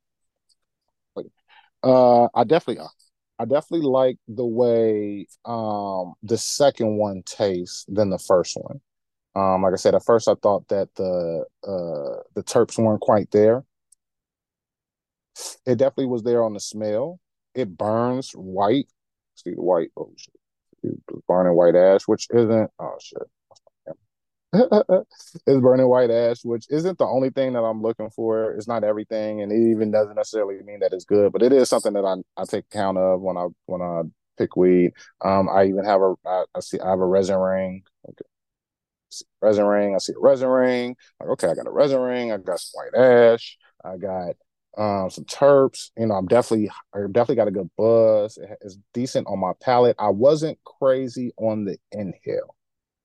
Uh, I definitely, I definitely like the way um the second one tastes than the first one. Um, like I said, at first I thought that the uh the terps weren't quite there. It definitely was there on the smell. It burns white. See the white. Oh shit, it's burning white ash, which isn't. Oh shit. It's burning white ash, which isn't the only thing that I'm looking for. It's not everything, and it even doesn't necessarily mean that it's good, but it is something that I, I take account of when I when I pick weed. Um, I even have a I, I see I have a resin ring. Okay, see a resin ring. I see a resin ring. Like okay, I got a resin ring. I got some white ash. I got um some terps. You know, I'm definitely I definitely got a good buzz. It- it's decent on my palate. I wasn't crazy on the inhale.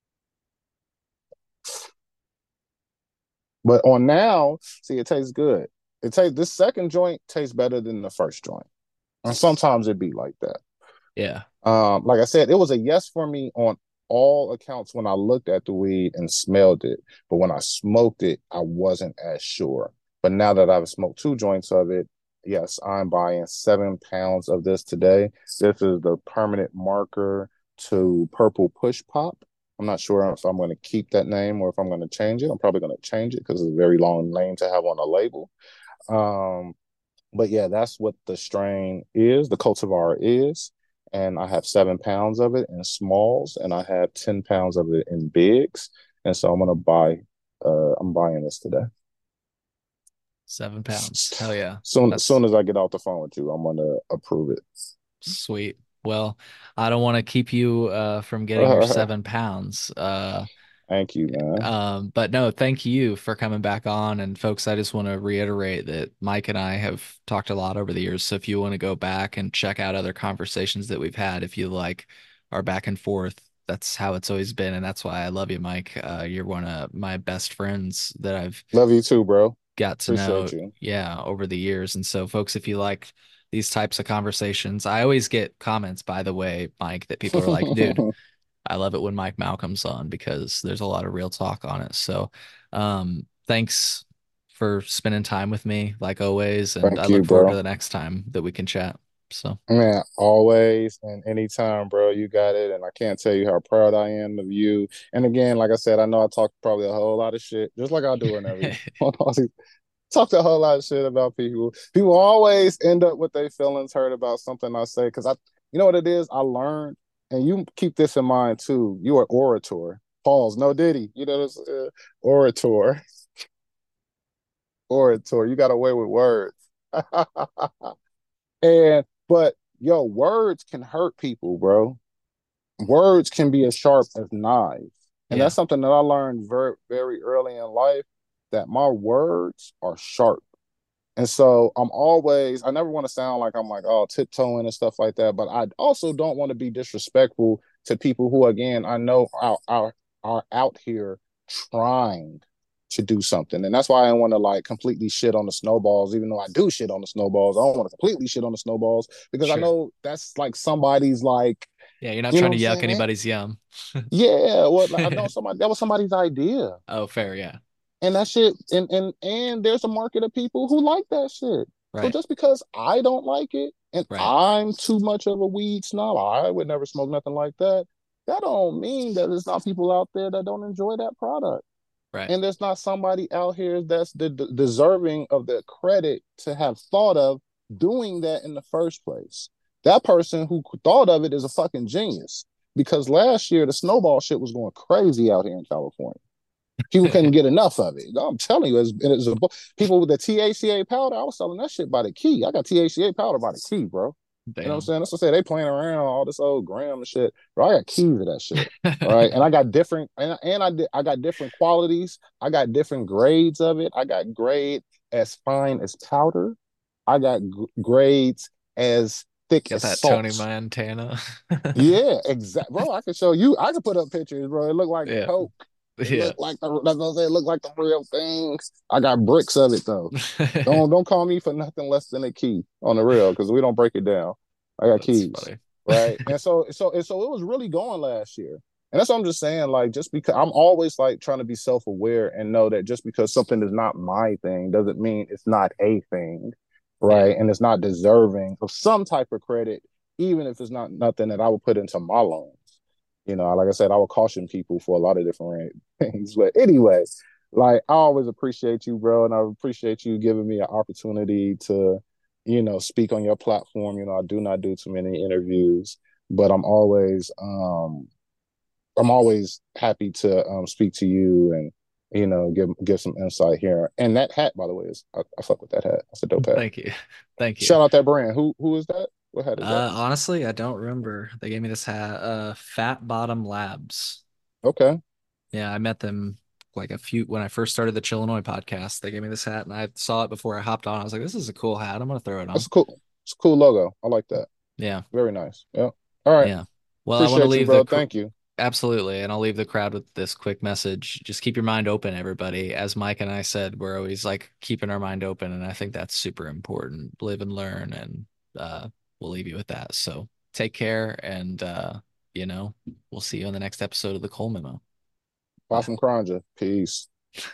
But on now, see, it tastes good. It tastes this second joint tastes better than the first joint. And sometimes it be like that. Yeah. Um, like I said, it was a yes for me on all accounts when I looked at the weed and smelled it. But when I smoked it, I wasn't as sure. But now that I've smoked two joints of it, yes, I'm buying seven pounds of this today. This is the permanent marker to Purple Push Pop. I'm not sure if I'm going to keep that name or if I'm going to change it. I'm probably going to change it because it's a very long name to have on a label. Um, but yeah, that's what the strain is, the cultivar is. And I have seven pounds of it in smalls, and I have ten pounds of it in bigs. And so I'm gonna buy, uh, I'm buying this today. Seven pounds. Hell yeah. Soon, That's soon as I get off the phone with you, I'm gonna approve it. sweet. Well, I don't want to keep you uh from getting your seven pounds. Uh Thank you, man. Um, but no, thank you for coming back on. And folks, I just want to reiterate that Mike and I have talked a lot over the years. So if you want to go back and check out other conversations that we've had, if you like our back and forth, that's how it's always been. And that's why I love you, Mike. Uh, you're one of my best friends that I've Love you too, bro. got to know, Appreciate you. yeah, over the years. And so, folks, if you like these types of conversations, I always get comments, by the way, Mike, that people are like, dude, I love it when Mike Malcolm's on because there's a lot of real talk on it. So, um, thanks for spending time with me, like always, and I Thank you, look forward to bro. the next time that we can chat. So, Man, always and anytime, bro. You got it. And I can't tell you how proud I am of you. And again, like I said, I know I talk probably a whole lot of shit, just like I do in every talked a whole lot of shit about people. People always end up with their feelings hurt about something I say. Cause I, you know what it is? I learned, and you keep this in mind too. You are orator. Pause. No Diddy. You know, this, uh, orator. Orator. You got away with words. And But yo, words can hurt people, bro. Words can be as sharp as knives. And Yeah. that's something that I learned very, very early in life, that my words are sharp. And so I'm always, I never want to sound like I'm like, oh, tiptoeing and stuff like that. But I also don't want to be disrespectful to people who, again, I know are, are, are out here trying to do something. And that's why I don't want to like completely shit on the snowballs, even though I do shit on the snowballs. I don't want to completely shit on the snowballs because I Sure. know that's like somebody's like, Yeah, you're not you know trying what to I'm yuck saying? Eh, anybody's yum. yeah, well, I know somebody that was somebody's idea. Oh, fair, yeah. And that shit, and and and there's a market of people who like that shit. So Right, just because I don't like it and right, I'm too much of a weed snob, I would never smoke nothing like that. That don't mean that there's not people out there that don't enjoy that product. right. And there's not somebody out here that's the, the deserving of the credit to have thought of doing that in the first place. That person who thought of it is a fucking genius. Because last year the snowball shit was going crazy out here in California. People couldn't get enough of it. I'm telling you, it's, it's a, people with the T H C A powder, I was selling that shit by the key. I got T H C A powder by the key, bro. You know what I'm Damn. saying? That's what I say. They playing around all this old gram and shit. Bro, I got keys to that shit. Right. And I got different and, and I did I got different qualities. I got different grades of it. I got grade as fine as powder. I got g- grades as thick Got as that Tony salt. Montana. Yeah, exactly. Bro, I can show you. I can put up pictures, bro. It looked like Yeah, coke. It yeah. looked like the that's what I'm saying. It looked like the real things. I got bricks of it though. Don't don't call me for nothing less than a key on the real because we don't break it down. I got That's keys, funny. right? And so so and so it was really going last year. And that's what I'm just saying. Like just because I'm always like trying to be self aware and know that just because something is not my thing doesn't mean it's not a thing, Yeah, right? And it's not deserving of some type of credit, even if it's not nothing that I would put into my loans. You know, like I said, I would caution people for a lot of different things. But anyway, like I always appreciate you, bro, and I appreciate you giving me an opportunity to, you know, speak on your platform. You know, I do not do too many interviews, but I'm always um I'm always happy to um speak to you and you know give give some insight here. And that hat, by the way, is I, I fuck with that hat. That's a dope hat. thank you. Thank you. Shout out that brand. Who who is that? What hat is that? Uh, honestly, I don't remember. They gave me this hat, uh, Fat Bottom Labs. Okay. Yeah, I met them like a few when I first started the Chillinois podcast. They gave me this hat and I saw it before I hopped on. I was like, this is a cool hat. I'm gonna throw it That's on. a cool. It's a cool logo. I like that. Yeah, Very nice. Yeah. All right. yeah. Well, I want to Appreciate you, leave the bro. cr- Thank you. absolutely, and I'll leave the crowd with this quick message. Just keep your mind open, everybody. As Mike and I said, we're always like keeping our mind open, and I think that's super important. Live and learn, and uh, we'll leave you with that. So take care, and uh, you know, we'll see you on the next episode of the Cole Memo. Bye Bye. from Kranja. Peace.